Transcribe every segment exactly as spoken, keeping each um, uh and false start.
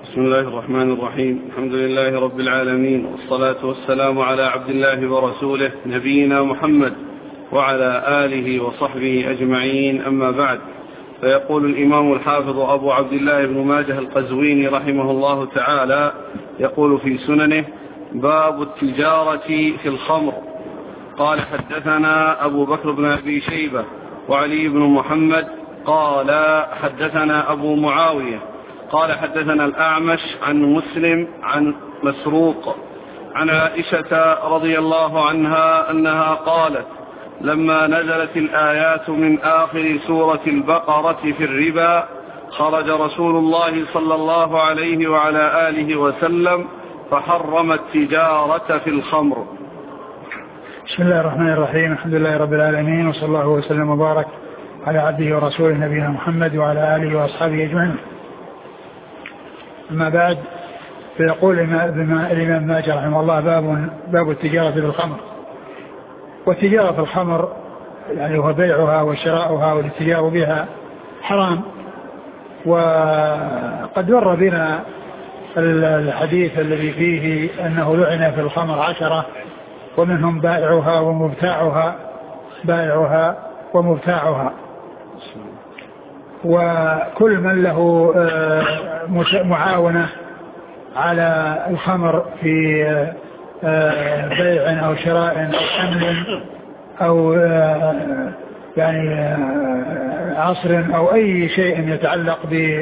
بسم الله الرحمن الرحيم. الحمد لله رب العالمين، والصلاة والسلام على عبد الله ورسوله نبينا محمد وعلى آله وصحبه أجمعين، أما بعد. فيقول الإمام الحافظ أبو عبد الله بن ماجه القزويني رحمه الله تعالى، يقول في سننه: باب التجارة في الخمر. قال: حدثنا أبو بكر بن أبي شيبة وعلي بن محمد قال: حدثنا أبو معاوية قال: حدثنا الأعمش عن مسلم عن مسروق عن عائشة رضي الله عنها أنها قالت: لما نزلت الآيات من آخر سورة البقرة في الربا خرج رسول الله صلى الله عليه وعلى آله وسلم فحرم التجارة في الخمر. بسم الله الرحمن الرحيم. الحمد لله رب العالمين، وصلى الله وسلم وبارك على عبده ورسوله نبينا محمد وعلى آله وأصحابه أجمعين. أما بعد، فيقول الإمام ماجه رحمه الله: باب باب التجارة في الخمر. والتجارة في الخمر يعني هو بيعها وشراؤها والاتجار بها حرام. وقد مر بنا الحديث الذي فيه أنه لعن في الخمر عشرة، ومنهم بائعها ومبتاعها بائعها ومبتاعها وكل من له معاونة على الخمر في بيع أو شراء أو حمل أو يعني عصر أو أي شيء يتعلق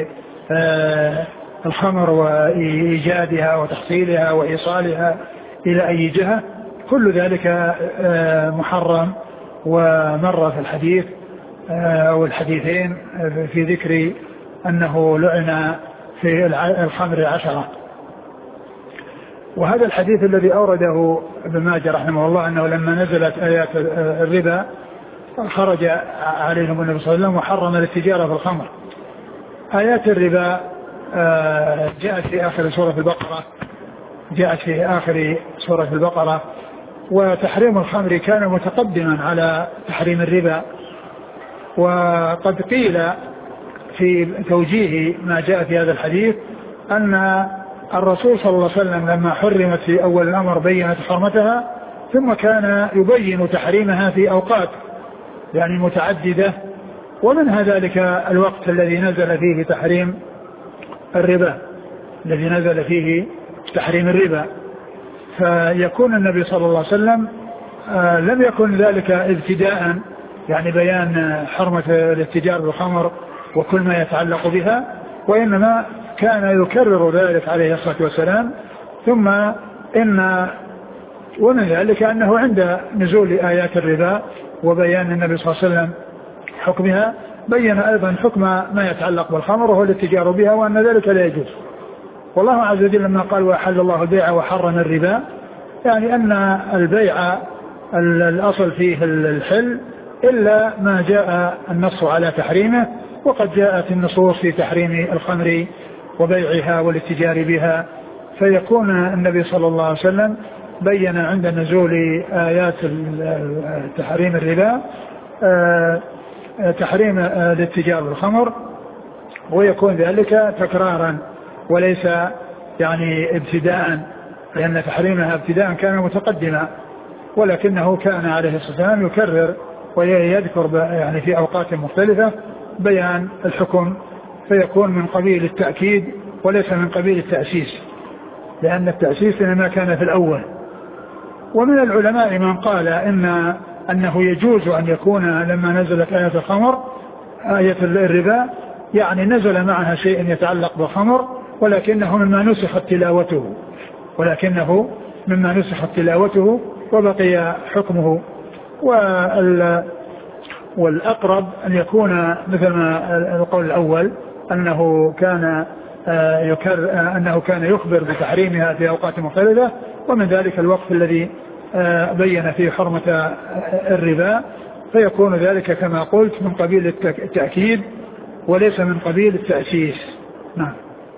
بالخمر وإيجادها وتحصيلها وإيصالها إلى أي جهة، كل ذلك محرم. ومر في الحديث أو الحديثين في ذكر أنه لعن في الخمر عشرة. وهذا الحديث الذي أورده ابن ماجه رحمه الله أنه لما نزلت آيات الربا خرج عليهم النبي صلى الله عليه وسلم وحرم التجارة في الخمر. آيات الربا جاءت في آخر سورة البقرة جاءت في آخر سورة البقرة وتحريم الخمر كان متقدما على تحريم الربا. وقد قيل في توجيه ما جاء في هذا الحديث أن الرسول صلى الله عليه وسلم لما حرمت في أول الأمر بيّنت حرمتها، ثم كان يبين تحريمها في أوقات يعني متعددة، ومنها ذلك الوقت الذي نزل فيه تحريم الربا الذي نزل فيه تحريم الربا. فيكون النبي صلى الله عليه وسلم آه لم يكن ذلك ابتداء يعني بيان حرمة الاتجار بالخمر وكل ما يتعلق بها، وإنما كان يكرر ذلك عليه الصلاة والسلام. ثم إن ومن ذلك أنه عند نزول آيات الربا وبيان النبي صلى الله عليه وسلم حكمها بين أيضا حكم ما يتعلق بالخمر وهو الاتجار بها وأن ذلك لا يجوز. والله عز وجل لما قال: وأحل الله البيع وحرم الربا، يعني أن البيع الأصل فيه الحل إلا ما جاء النص على تحريمه، وقد جاءت النصوص في تحريم الخمر وبيعها والاتجار بها. فيكون النبي صلى الله عليه وسلم بين عند نزول آيات تحريم الربا تحريم الاتجار بالخمر، ويكون ذلك تكرارا وليس يعني ابتداء، لأن تحريمها ابتداء كان متقدما، ولكنه كان عليه الصلاة والسلام يكرر ويذكر يعني في أوقات مختلفة بيان الحكم، فيكون من قبيل التأكيد وليس من قبيل التأسيس، لأن التأسيس إنما كان في الأول. ومن العلماء من قال إن أنه يجوز أن يكون لما نزلت آية الخمر آية الربا يعني نزل معها شيء يتعلق بالخمر، ولكنه مما نسخت تلاوته ولكنه مما نسخت تلاوته وبقي حكمه. والأقرب أن يكون مثل ما القول الأول أنه كان يكر أنه كان يخبر بتحريمها في أوقات مختلفة، ومن ذلك الوقت الذي بين فيه حرمة الربا، فيكون ذلك كما قلت من قبيل التأكيد وليس من قبيل التأسيس. نعم.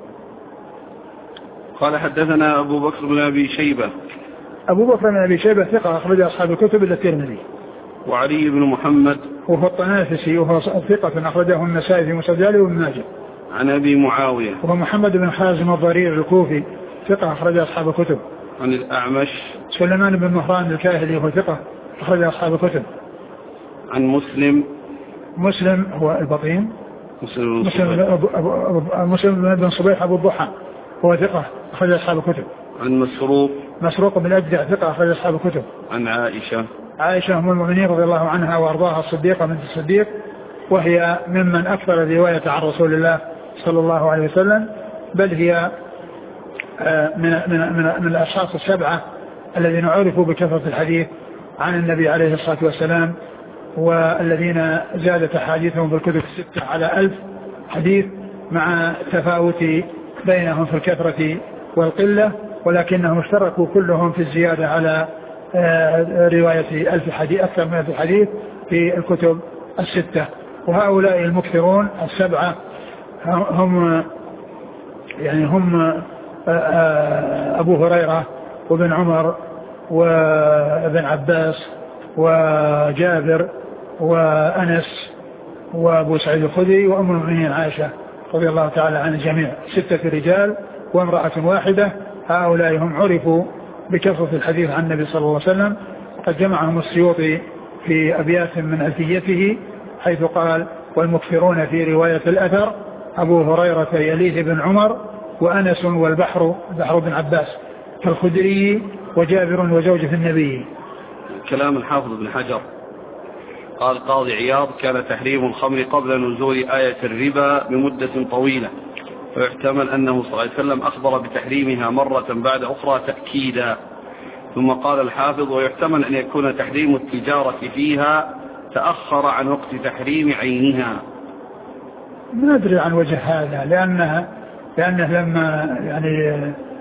قال: حدثنا أبو بكر بن أبي شيبة. أبو بكر بن أبي شيبة ثقة أخرج أصحاب الكتب إلا الترمذي. وعلي بن محمد وهو الطنافسي وهو ثقة أخرجه النسائي في مسجله وابن ماجه. عن أبي معاوية وهو محمد بن حازم الضرير الكوفي ثقة أخرج أصحاب الكتب. عن الأعمش سليمان بن مهران الكاهلي وهو ثقة أخرج أصحاب الكتب. عن مسلم مسلم هو البطين مسلم مسلم, مسلم بن صبيح أبو الضحى هو ثقة أخرج أصحاب الكتب. عن مسروق مسروق بن الأجدع ثقة أخرج أصحاب الكتب. عن عائشة عائشة أم المؤمنين رضي الله عنها وأرضاها الصديقة بنت الصديق، وهي ممن أكثر الرواية عن رسول الله صلى الله عليه وسلم، بل هي من من من, من الأشخاص السبعة الذين عرفوا بكثرة الحديث عن النبي عليه الصلاة والسلام، والذين زادت أحاديثهم في الكتب الستة على ألف حديث، مع تفاوت بينهم في الكثرة والقلة، ولكنهم اشتركوا كلهم في الزيادة على رواية ألف حديث، أكثر من ألف حديث في الكتب الستة. وهؤلاء المكثرون السبعة هم يعني هم أبو هريرة وابن عمر وابن عباس وجابر وأنس وأبو سعيد الخدري وأم المؤمنين عائشة رضي الله تعالى عن الجميع، ستة رجال وامرأة واحدة. هؤلاء هم عرفوا بكثرة الحديث عن النبي صلى الله عليه وسلم. قد جمعهم السيوطي في أبيات من ألفيته حيث قال: والمكثرون في رواية الأثر أبو هريرة يليه بن عمر وأنس والبحر بحر بن عباس كالخدري وجابر وزوجة النبي. كلام الحافظ بن حجر قال قاضي عياض: كان تحريم الخمر قبل نزول آية الربا بمدة طويلة، ويحتمل أنه صلى الله عليه وسلم أخبر بتحريمها مرة بعد أخرى تأكيدا. ثم قال الحافظ: ويحتمل أن يكون تحريم التجارة فيها تأخر عن وقت تحريم عينها. ما أدري عن وجه هذا، لأنها لأنه لما يعني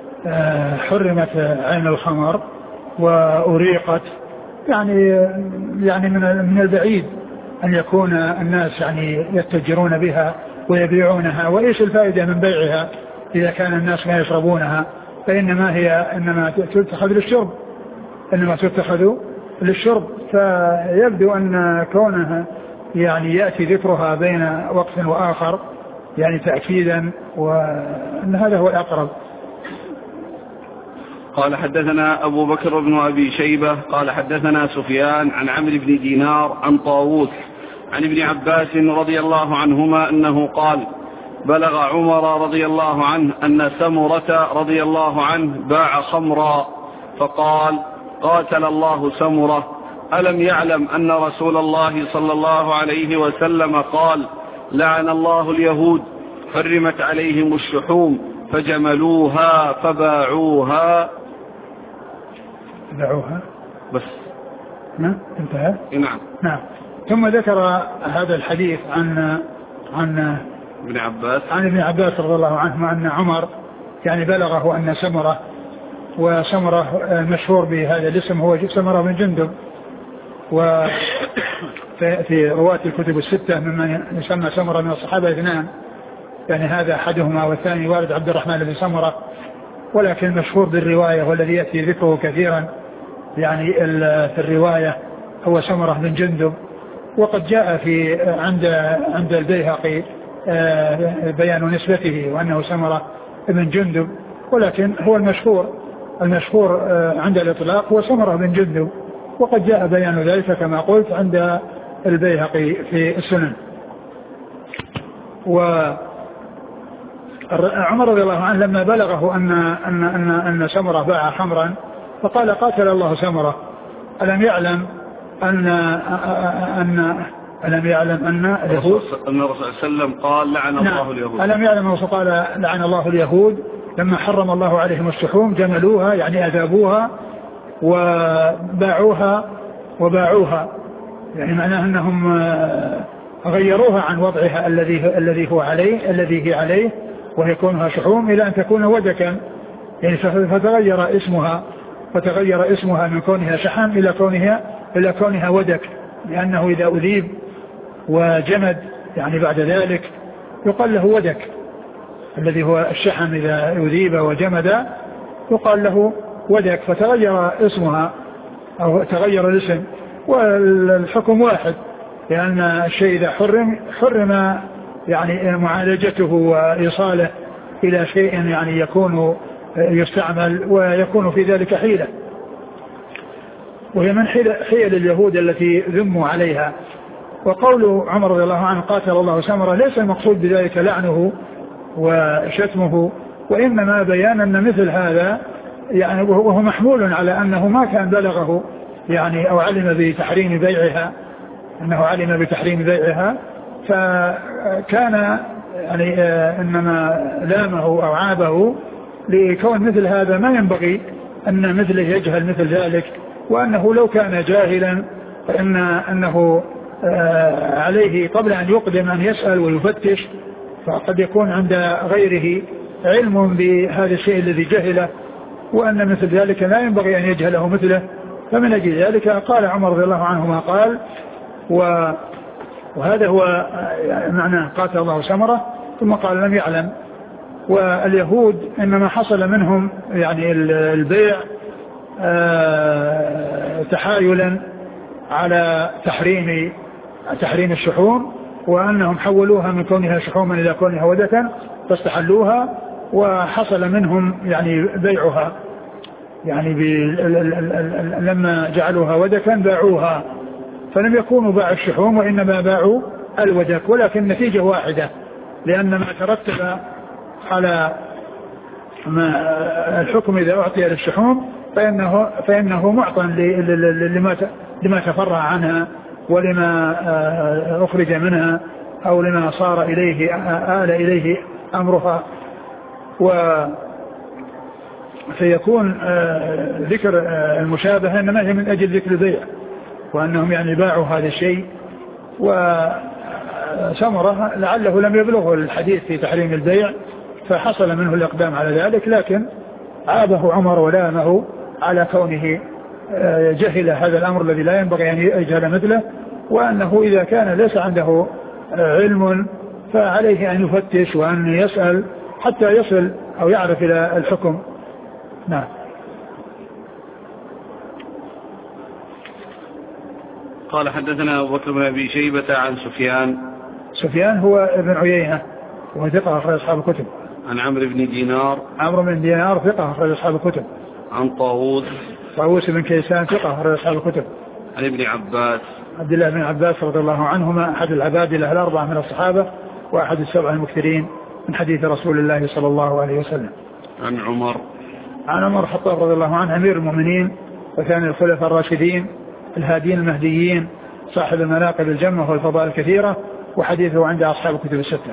حرمت عين الخمر وأريقت يعني يعني من من البعيد أن يكون الناس يعني يتجرون بها ويبيعونها، وإيش الفائدة من بيعها إذا كان الناس ما يشربونها؟ فإنما هي إنما تتخذ للشرب إنما تتخذ للشرب فيبدو أن كونها يعني يأتي ذكرها بين وقت وآخر يعني تأكيدا، وأن هذا هو الأقرب. قال: حدثنا أبو بكر بن أبي شيبة قال حدثنا سفيان عن عمرو بن دينار عن طاووس عن ابن عباس رضي الله عنهما أنه قال: بلغ عمر رضي الله عنه أن سمرة رضي الله عنه باع خمرا، فقال: قاتل الله سمرة، ألم يعلم أن رسول الله صلى الله عليه وسلم قال: لعن الله اليهود، حرمت عليهم الشحوم فجملوها فباعوها. باعوها بس نعم انتهى. نعم نعم. ثم ذكر هذا الحديث عن عن ابن عباس عن ابن عباس رضي الله عنه أن عمر يعني بلغه أن سمرة، وسمرة مشهور بهذا الاسم هو سمرة بن جندب، وفي رواة الكتب الستة ممن يسمى سمرة من الصحابة اثنان، يعني هذا أحدهما والثاني والد عبد الرحمن بن سمرة، ولكن مشهور بالرواية والذي يأتي ذكره كثيرا يعني في الرواية هو سمرة بن جندب. وقد جاء في عند عند البيهقي بيان نسبته وأنه سمرة بن جندب، ولكن هو المشهور المشهور عند الإطلاق هو سمرة بن جندب، وقد جاء بيان ذلك كما قلت عند البيهقي في السنن. وعمر رضي الله عنه لما بلغه أن أن أن أن سمرة باع خمرا فقال: قاتل الله سمرة، ألم يعلم أن أن ألم يعلم أن اليهود أن الرسول صلى الله عليه وسلم قال: لعن الله اليهود. ألم يعلم الرسول قال: لعن الله اليهود لما حرم الله عليهم الشحوم جملوها يعني أذابوها وباعوها وباعوها يعني معناه أنهم غيروها عن وضعها الذي الذي هو عليه الذي هي عليه وهي كونها شحوم إلى أن تكون ودكا، يعني فتغير اسمها فتغير اسمها من كونها شحم إلى كونها إلى كونها ودك، لأنه إذا أذيب وجمد يعني بعد ذلك يقال له ودك، الذي هو الشحم إذا أذيب وجمد يقال له ودك، فتغير اسمها أو تغير الاسم، والحكم واحد، لأن الشيء إذا حرم حرم يعني معالجته وإيصاله إلى شيء يعني يكون يستعمل ويكون في ذلك حيلة، وهي من حيل اليهود التي ذموا عليها. وقول عمر رضي الله عنه قاتل الله سمرة ليس المقصود بذلك لعنه وشتمه، وإنما بيان أن مثل هذا يعني وهو محمول على أنه ما كان بلغه يعني أو علم بتحريم بيعها، أنه علم بتحريم بيعها فكان يعني إنما لامه أو عابه لكون مثل هذا ما ينبغي أن مثله يجهل مثل ذلك، وأنه لو كان جاهلا فإن أنه عليه قبل أن يقدم أن يسأل ويفتش، فقد يكون عند غيره علم بهذا الشيء الذي جهله، وأن مثل ذلك لا ينبغي أن يجهله مثله. فمن أجل ذلك قال عمر رضي الله عنه ما قال، وهذا هو معنى قاتل الله سمرة. ثم قال لم يعلم. واليهود إنما حصل منهم يعني البيع تحايلا على تحريم تحريم الشحوم، وأنهم حولوها من كونها شحوما إلى كونها ودة فاستحلوها، وحصل منهم يعني بيعها يعني لما جعلوها ودكا باعوها، فلم يكونوا باعوا الشحوم وإنما باعوا الودك، ولكن النتيجة واحدة، لأن ما ترتب على ما الحكم إذا أعطي للشحوم فإنه, فإنه معطى لما لما تفرع عنها ولما أخرج منها أو لما صار إليه آل إليه أمرها. وسيكون ذكر المشابهة إنما هي من أجل ذكر البيع، وأنهم يعني باعوا هذا الشيء. وسمرة لعله لم يبلغه الحديث في تحريم البيع فحصل منه الإقدام على ذلك، لكن عابه عمر ولامه على كونه جهل هذا الأمر الذي لا ينبغي أن يجهل مثله، وأنه إذا كان ليس عنده علم فعليه أن يفتش وأن يسأل حتى يصل أو يعرف إلى الحكم. نعم. قال حدثنا أبو بكر بن أبي شيبة عن سفيان. سفيان هو ابن عيينة وهو ثقة أخرج أصحاب الكتب. عن عمرو بن دينار. عمرو بن دينار ثقة أخرج أصحاب الكتب. عن طاووس. طاووس بن كيسان ثقة أخرج أصحاب الكتب. عن ابن عباس. عبد الله بن عباس رضي الله عنهما أحد العبادلة الأربعة من الصحابة وأحد السبع المكثرين من حديث رسول الله صلى الله عليه وسلم. عن عمر. عن عمر الخطاب رضي الله عنه أمير المؤمنين وثاني الخلفاء الراشدين الهادين المهديين صاحب المناقب الجمة والفضائل الكثيرة، وحديثه عند أصحاب الكتب الستة.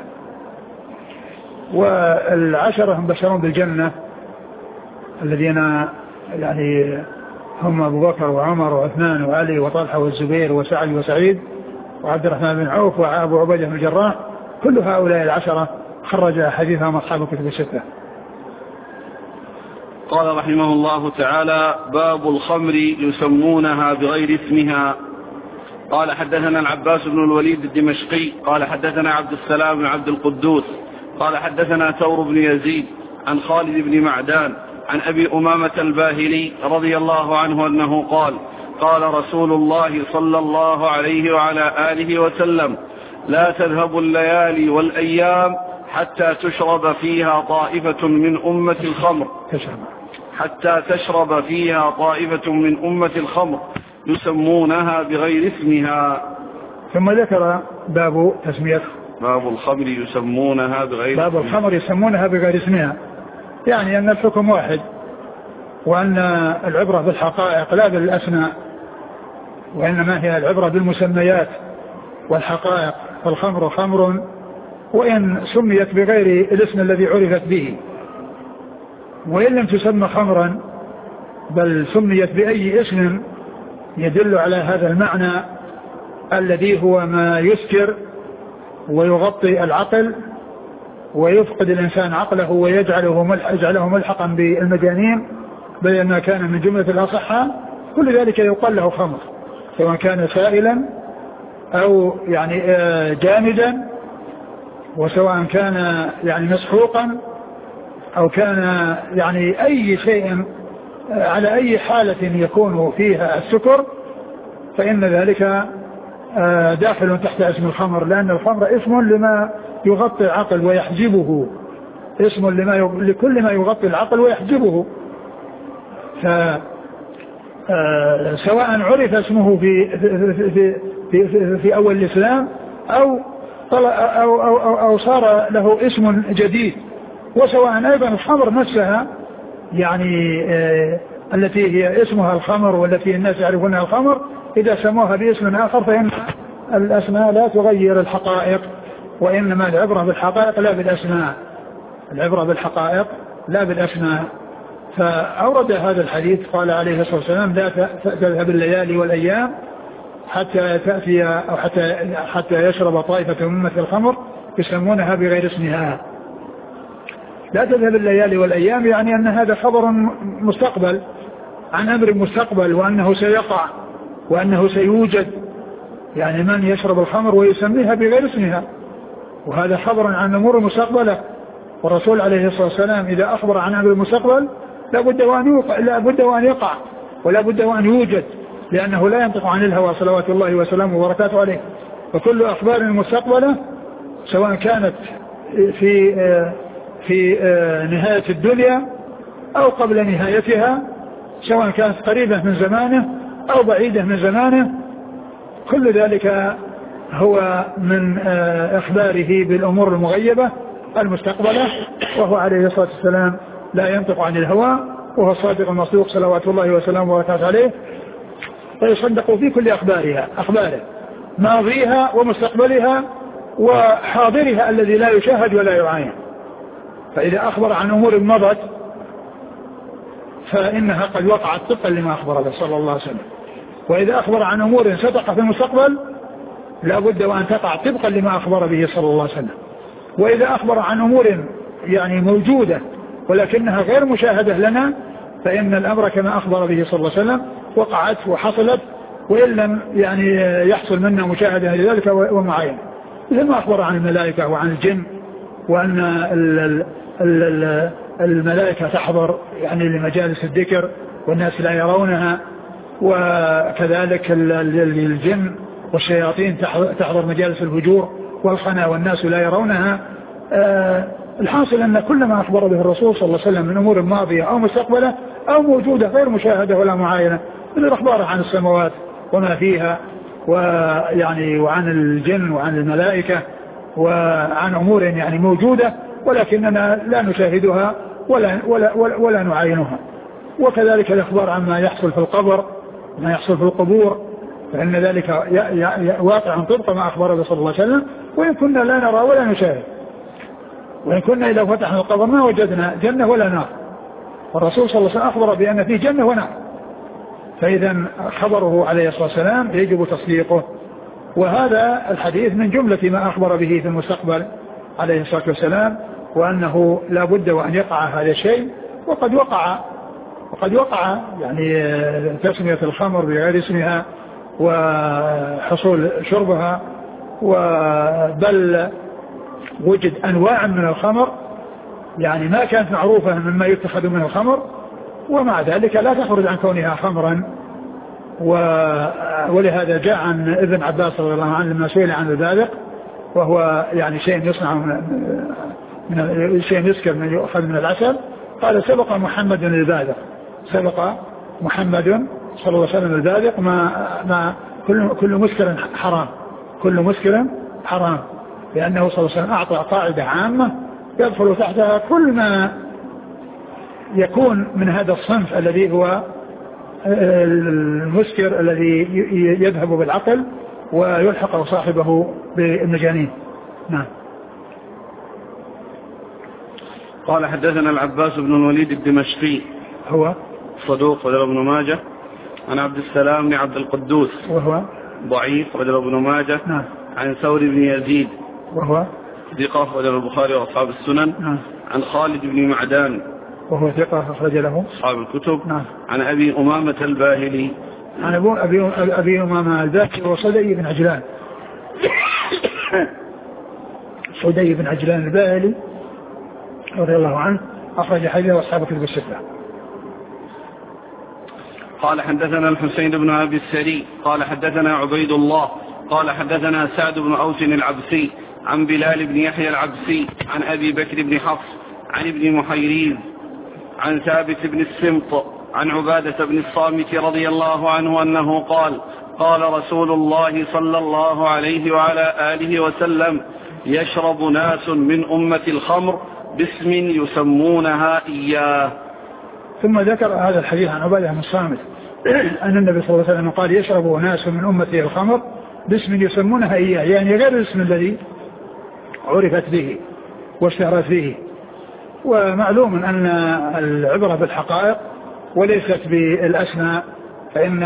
والعشرة هم بشرون بالجنة الذين يعني هم أبو بكر وعمر وعثمان وعلي وطلحة والزبير وسعد وسعيد وعبد الرحمن بن عوف وأبو عبيدة بن الجراح، كل هؤلاء العشرة خرج حديثهم أصحاب الكتب الستة. قال رحمه الله تعالى: باب الخمر يسمونها بغير اسمها. قال حدثنا العباس بن الوليد الدمشقي قال حدثنا عبد السلام بن عبد القدوس قال حدثنا ثور بن يزيد عن خالد بن معدان عن أبي أمامة الباهلي رضي الله عنه أنه قال: قال رسول الله صلى الله عليه وعلى آله وسلم: لا تذهب الليالي والأيام حتى تشرب فيها طائفة من أمة الخمر حتى تشرب فيها طائفة من أمة الخمر يسمونها بغير اسمها. ثم ذكر باب تسمية باب الخمر يسمونها بغير باب الخمر يسمونها بغير اسمها، يعني أن الحكم واحد، وأن العبرة بالحقائق لا بالأسماء، وإنما هي العبرة بالمسميات والحقائق. فالخمر خمر وإن سميت بغير الاسم الذي عرفت به، وإن لم تسمى خمرا بل سميت بأي اسم يدل على هذا المعنى الذي هو ما يسكر ويغطي العقل ويفقد الإنسان عقله ويجعله ملح يجعله ملحقا بالمجانين، بل ما كان من جملة الأصحة كل ذلك يقال له خمر، سواء كان سائلا أو يعني جامدا، وسواء كان يعني مسحوقا أو كان يعني أي شيء على أي حالة يكون فيها السكر، فإن ذلك داخل تحت اسم الخمر، لأن الخمر اسم لما يغطي العقل ويحجبه، اسم لما ي... لكل ما يغطي العقل ويحجبه. ف آه سواء عرف اسمه في في في, في, في, في أول الإسلام أو, أو, أو, أو, أو صار له اسم جديد، وسواء أيضا الخمر نفسها يعني آه التي هي اسمها الخمر والتي الناس يعرفونها الخمر، إذا سموها باسم آخر فإن الأسماء لا تغير الحقائق، وإنما العبرة بالحقائق لا بالأسماء، العبرة بالحقائق لا بالأسماء. فأورد هذا الحديث قال عليه الصلاة والسلام لا تذهب الليالي والأيام حتى تأتي أو حتى حتى يشرب طائفة من أمة الخمر يسمونها بغير اسمها. لا تذهب الليالي والأيام يعني أن هذا خبر مستقبل عن أمر مستقبل، وأنه سيقع وأنه سيوجد، يعني من يشرب الخمر ويسميها بغير اسمها، وهذا خبر عن أمور مستقبلة. والرسول عليه الصلاة والسلام إذا أخبر عن أمر المستقبل لا بد وأن يقع, لا بد وأن يقع ولا بد وأن يوجد، لأنه لا ينطق عن الهوى صلوات الله وسلامه وبركاته عليه. وكل أخبار المستقبلة سواء كانت في في نهاية الدنيا أو قبل نهايتها، سواء كانت قريبة من زمانه أو بعيدة من زمانه، كل ذلك هو من إخباره بالأمور المغيبة المستقبلة. وهو عليه الصلاة والسلام لا ينطق عن الهوى، وهو الصادق المصدوق صلوات الله وسلامه وبركاته عليه، فيصدق في كل أخبارها أخباره ماضيها ومستقبلها وحاضرها الذي لا يشاهد ولا يعاين. فإذا أخبر عن أمور مضت فإنها قد وقعت طبقا لما أخبر به صلى الله عليه وسلم، وإذا أخبر عن أمور ستقع في المستقبل لا بد وأن تقع طبقا لما أخبر به صلى الله عليه وسلم. وإذا أخبر عن أمور يعني موجودة ولكنها غير مشاهدة لنا فإن الأمر كما أخبر به صلى الله عليه وسلم وقعت وحصلت، وإن لم يعني يحصل منا مشاهدة لذلك ومعاينة. لما أخبر عن الملائكة وعن الجن، وأن الملائكة تحضر يعني لمجالس الذكر والناس لا يرونها، وكذلك الجن والشياطين تحضر مجالس الفجور والخنا والناس لا يرونها. آه الحاصل أن كل ما أخبر به الرسول صلى الله عليه وسلم من أمور ماضية أو مستقبلة أو موجودة غير مشاهدة ولا معاينة، من الأخبار عن السماوات وما فيها، ويعني وعن الجن وعن الملائكة وعن أمور يعني موجودة ولكننا لا نشاهدها ولا, ولا, ولا, ولا نعاينها. وكذلك الأخبار عما يحصل في القبر، ما يحصل في القبور، فإن ذلك واقع طبق ما أخبر صلى الله عليه وسلم، وإن كنا لا نرى ولا نشاهد، وإن كنا إذا فتحنا القبر ما وجدنا جنة ولا نار، والرسول صلى الله عليه وسلم أخبر بأن فيه جنة ونار، فإذا خبره عليه الصلاة والسلام يجب تصديقه. وهذا الحديث من جملة ما أخبر به في المستقبل عليه الصلاة والسلام، وأنه لا بد وأن يقع هذا الشيء، وقد وقع وقد وقع يعني تسمية الخمر بغير اسمها وحصول شربها، بل وجد أنواع من الخمر يعني ما كانت معروفة مما يتخذ من الخمر، ومع ذلك لا تخرج عن كونها خمرا. ولهذا جاء عن ابن عباس رضي الله عنه لما سئل عن البادق، وهو يعني شيء يصنع من, من شيء يسكر من يؤخذ من العسل، قال سبق محمد البادق، سبق محمد صلى الله عليه وسلم البادق، ما, ما كل, كل مسكر حرام، كل مسكر حرام، لأنه صلى الله عليه وسلم أعطى قاعدة عامة يدخل تحتها كل ما يكون من هذا الصنف الذي هو المسكر الذي يذهب بالعقل ويلحق صاحبه بالمجانين. نعم. قال حدثنا العباس بن الوليد الدمشقي هو صدوق رجل ابن ماجه، عن عبد السلام بن عبد القدوس وهو ضعيف رجل ابن ماجه، نعم. عن ثور بن يزيد وهو ثقة رجل البخاري وأصحاب السنن، نعم. عن خالد بن معدان وهو ثقة أخرج له أصحاب الكتب، نعم. عن أبي أمامة الباهلي عن أبو أبي, أبي أمامة الباهلي وصدي بن عجلان صدي بن عجلان الباهلي رضي الله عنه أخرج حديثه وأصحاب الكتب الستة. قال حدثنا الحسين بن أبي السري قال حدثنا عبيد الله قال حدثنا سعد بن أوس العبسي عن بلال بن يحيى العبسي عن أبي بكر بن حفص عن ابن محيريز عن ثابت بن السمط عن عبادة بن الصامت رضي الله عنه أنه قال قال رسول الله صلى الله عليه وعلى آله وسلم يشرب ناس من أمة الخمر باسم يسمونها إياه. ثم ذكر هذا الحديث عن عبادة بن الصامت أن النبي صلى الله عليه وسلم قال يشرب ناس من أمة الخمر باسم يسمونها إياه، يعني غير الاسم الذي عرفت به واشتهرت به. ومعلوم أن العبرة بالحقائق وليست بالأسماء، فإن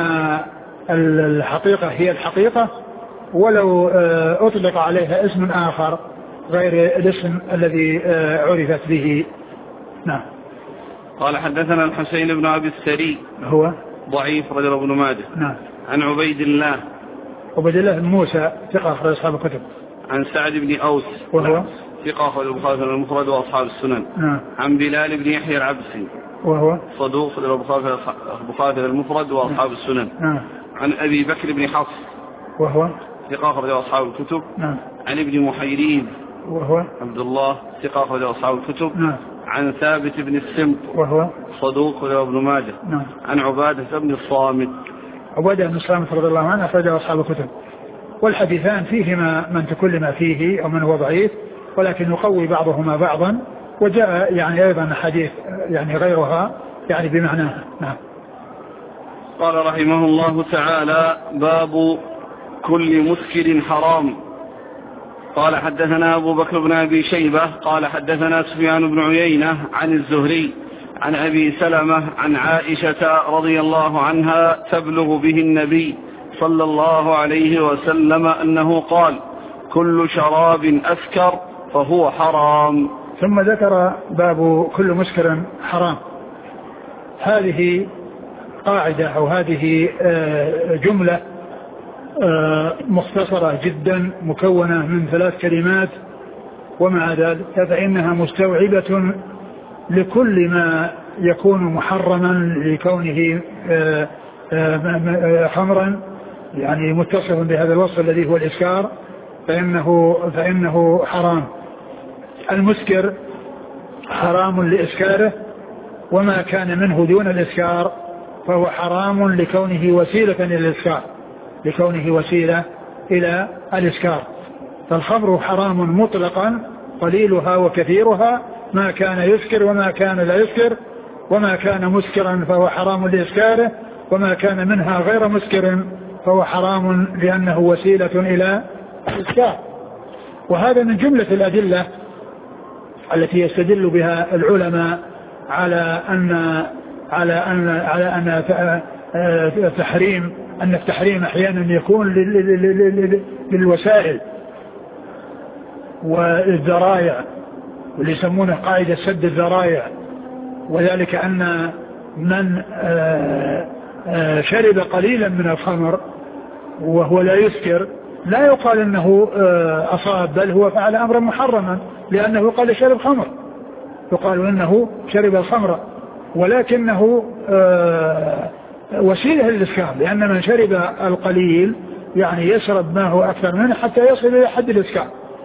الحقيقة هي الحقيقة ولو أطلق عليها اسم آخر غير الاسم الذي عرفت به. نعم. قال حدثنا الحسين بن أبي السري هو ضعيف رجل ابن ماجه. نعم. عن عبيد الله عبيد الله بن موسى ثقة أخرج أصحاب الكتب. عن سعد بن أوس وهو ثقة أخرج البخاري المفرد وأصحاب السنن. نعم. عن بلال بن يحيى العبسي وهو صدوق أخرج البخاري المفرد وأصحاب السنن. نعم. عن أبي بكر بن حفص وهو ثقة أخرج أصحاب الكتب. نعم. عن ابن محيريز وهو عبد الله ثقة أخرج أصحاب الكتب. نعم. عن ثابت بن السمط وهو صدوق أخرج ابن ماجه. نعم. عن عبادة بن الصامت عبادة بن الصامت رضي الله عنه أخرج أصحاب الكتب. والحديثان فيهما من تكلم فيه أو من هو ضعيف، ولكن يقوي بعضهما بعضا، وجاء يعني أيضا حديث يعني غيرها يعني بمعناها. نعم. قال رحمه الله تعالى باب كل مسكر حرام. قال حدثنا أبو بكر بن أبي شيبة قال حدثنا سفيان بن عيينة عن الزهري عن أبي سلمة عن عائشة رضي الله عنها تبلغ به النبي صلى الله عليه وسلم أنه قال كل شراب أسكر فهو حرام. ثم ذكر باب كل مسكر حرام. هذه قاعدة أو هذه جملة مختصرة جدا مكونة من ثلاث كلمات، ومع ذلك فإنها مستوعبة لكل ما يكون محرما لكونه خمرا، يعني متصف بهذا الوصف الذي هو الإسكار، فإنه, فإنه حرام. المسكر حرام لإسكاره، وما كان منه دون الإسكار فهو حرام لكونه وسيلة إلى الإسكار لكونه وسيلة إلى الإسكار. فالخمر حرام مطلقا قليلها وكثيرها، ما كان يسكر وما كان لا يسكر، وما كان مسكرا فهو حرام لإسكاره، وما كان منها غير مسكر فهو حرام لأنه وسيلة إلى الإسكار. وهذا من جملة الأدلة التي يستدل بها العلماء على أن على أن على أن تحريم أن التحريم أحيانا يكون للوسائل والذرائع، واللي يسمونه قاعدة سد الذرائع، وذلك أن من شرب قليلا من الخمر وهو لا يسكر لا يقال أنه أصاب، بل هو فعل أمرا محرما، لأنه يقال شرب خمر، يقال أنه شرب الخمر، ولكنه وسيلة للإسكار، لأن من شرب القليل يعني يشرب ما هو أكثر منه حتى يصل إلى حد الإسكار.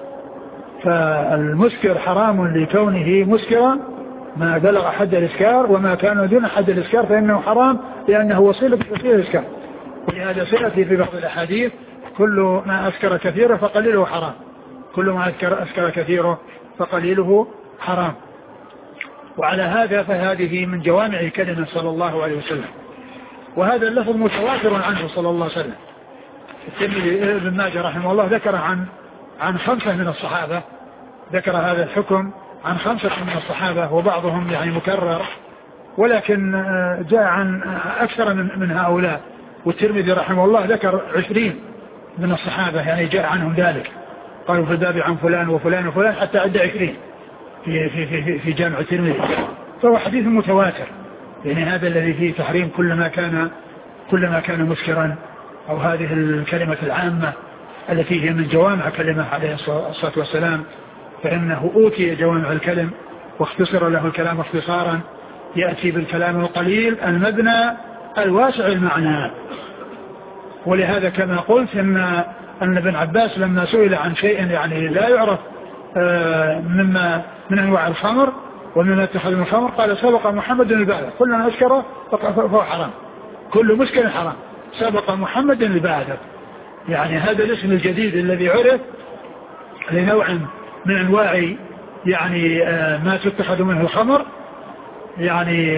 فالمسكر حرام لكونه مسكرا ما بلغ حد الإسكار، وما كان دون حد الإسكار فإنه حرام لأنه وسيلة وسيلة الإسكار. ولهذا سيأتي في بعض الأحاديث كل ما أسكر كثيره فقليله حرام، كل ما أسكر كثيره فقليله حرام. وعلى هذا فهذه من جوامع كلمة صلى الله عليه وسلم، وهذا اللفظ متواتر عنه صلى الله عليه وسلم. الترمذي ابن ماجه رحمه الله ذكر عن عن خمسة من الصحابة، ذكر هذا الحكم عن خمسة من الصحابة، وبعضهم يعني مكرر، ولكن جاء عن أكثر من, من هؤلاء. والترمذي رحمه الله ذكر عشرين من الصحابة يعني جاء عنهم ذلك، قالوا في الباب عن فلان وفلان وفلان حتى عد عشرين في, في, في, في جامع الترمذي. فهو حديث متواتر، يعني هذا الذي فيه تحريم كل ما كان كل ما كان مسكرا، أو هذه الكلمة العامة التي هي من جوامع كلمة عليه الصلاة والسلام، فإنه أوتي جوامع الكلم واختصر له الكلام اختصارا، يأتي بالكلام القليل المبنى الواسع المعنى. ولهذا كما قلت إن أن ابن عباس لما سئل عن شيء يعني لا يعرف مما من أنواع الخمر ومما اتخذ من الخمر قال سبق محمد البعث كل من أسكر فهو حرام كل مسكر حرام سبق محمد البعث. يعني هذا الاسم الجديد الذي عرف لنوع من أنواع يعني ما تتخذ منه الخمر يعني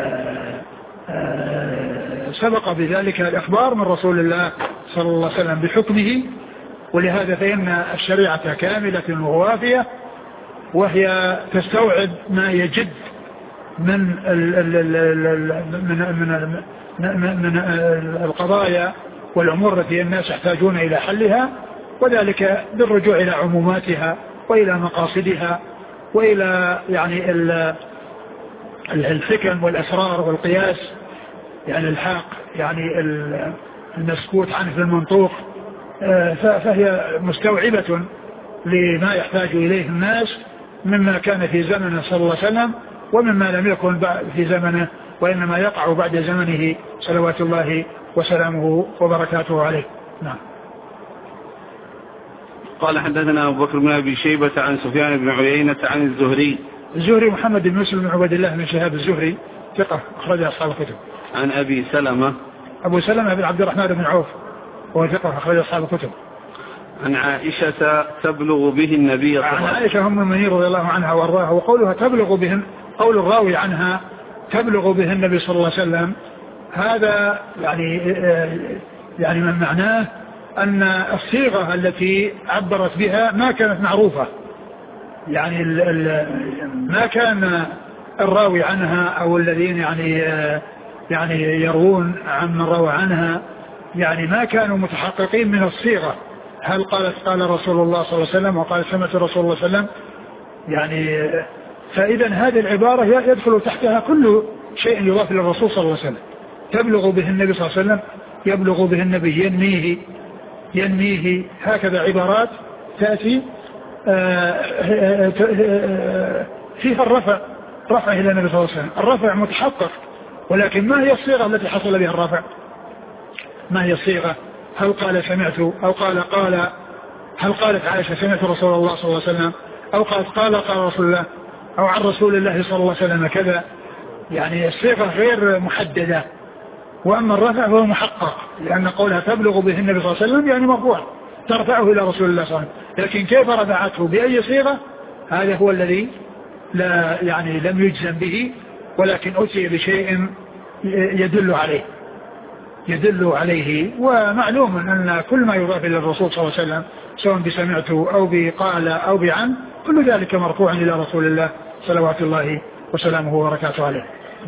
سبق بذلك الإخبار من رسول الله صلى الله عليه وسلم بحكمه. ولهذا فإن الشريعة كاملة ووافية وهي تستوعب ما يجد من من من من, من القضايا والأمور التي الناس يحتاجون إلى حلها وذلك بالرجوع إلى عموماتها وإلى مقاصدها وإلى يعني الحكم والأسرار والقياس يعني الحاق يعني المسكوت عنه في المنطوق فهي مستوعبة لما يحتاج إليه الناس مما كان في زمنه صلى الله عليه وسلم ومما لم يكن في زمنه وإنما يقع بعد زمنه صلوات الله وسلامه وبركاته عليه. نعم. قال حدثنا أبو بكر بن أبي شيبة عن سفيان بن عيينة عن الزهري الزهري محمد بن مسلم بن عبد الله بن شهاب الزهري ثقة أخرج أصحاب الكتب. عن أبي سلمة أبو سلمة بن عبد الرحمن بن عوف وهو ثقة أخرج أصحاب الكتب. عن عائشة تبلغ به النبي صلى الله عليه وسلم. عن عائشة أم المؤمنين رضي الله عنها وارضاها وقولها تبلغ بهم قول الراوي عنها تبلغ به النبي صلى الله عليه وسلم هذا يعني يعني من معناه أن الصيغة التي عبرت بها ما كانت معروفة يعني ال ال ما كان الراوي عنها أو الذين يعني يعني يروون عن من روى عنها يعني ما كانوا متحققين من الصيغة هل قالت قال رسول الله صلى الله عليه وسلم وقال سمعت رسول الله صلى الله عليه وسلم يعني فإذا هذه العبارة يدخل تحتها كل شيء يضاف للرسول صلى الله عليه وسلم. تبلغ به النبي صلى الله عليه وسلم يبلغ به النبي ينميه ينميه هكذا عبارات تأتي فيها الرفع رفع إلى النبي صلى الله عليه وسلم. الرفع متحقق ولكن ما هي الصيغة التي حصل بها الرفع ما هي الصيغة هل قال سمعت أو قال قال هل قالت عائشة سمعت رسول الله صلى الله عليه وسلم أو قالت قال قال رسول الله أو عن رسول الله صلى الله عليه وسلم كذا يعني الصيغة غير محددة. وأما الرفع فهو محقق لأن قولها تبلغ به النبي صلى الله عليه وسلم يعني مرفوع ترفعه إلى رسول الله صلى الله عليه وسلم لكن كيف رفعته بأي صيغة هذا هو الذي لا يعني لم يجزم به ولكن أتي بشيء يدل عليه يدل عليه. ومعلوم أن كل ما يضاف إلى الرسول صلى الله عليه وسلم سواء بسمعته أو بقال أو بعن كل ذلك مرفوع إلى رسول الله صلوات الله وسلامه وبركاته عليه.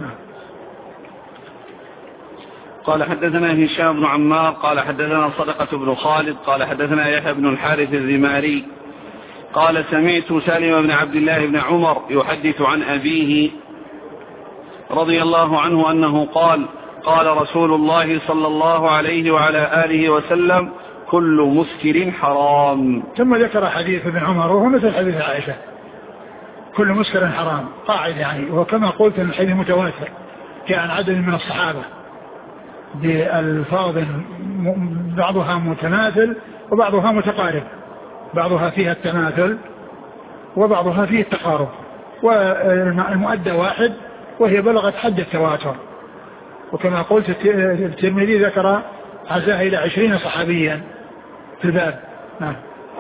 قال حدثنا هشام بن عمار قال حدثنا صدقة بن خالد قال حدثنا يحيى بن الحارث الرماري قال سمعت سالم بن عبد الله بن عمر يحدث عن أبيه رضي الله عنه أنه قال قال رسول الله صلى الله عليه وعلى آله وسلم كل مسكر حرام. ثم ذكر حديث ابن عمر وهو مثل حديث عائشة كل مسكر حرام قاعد يعني وكما قلت الحديث متواتر كان عدد من الصحابة بألفاظ بعضها متماثل وبعضها متقارب بعضها فيها التماثل وبعضها فيه التقارب والمؤدى واحد وهي بلغت حد التواتر. وكما قلت الترمذي ذكر عزاها إلى عشرين صحابيا في الباب. نعم.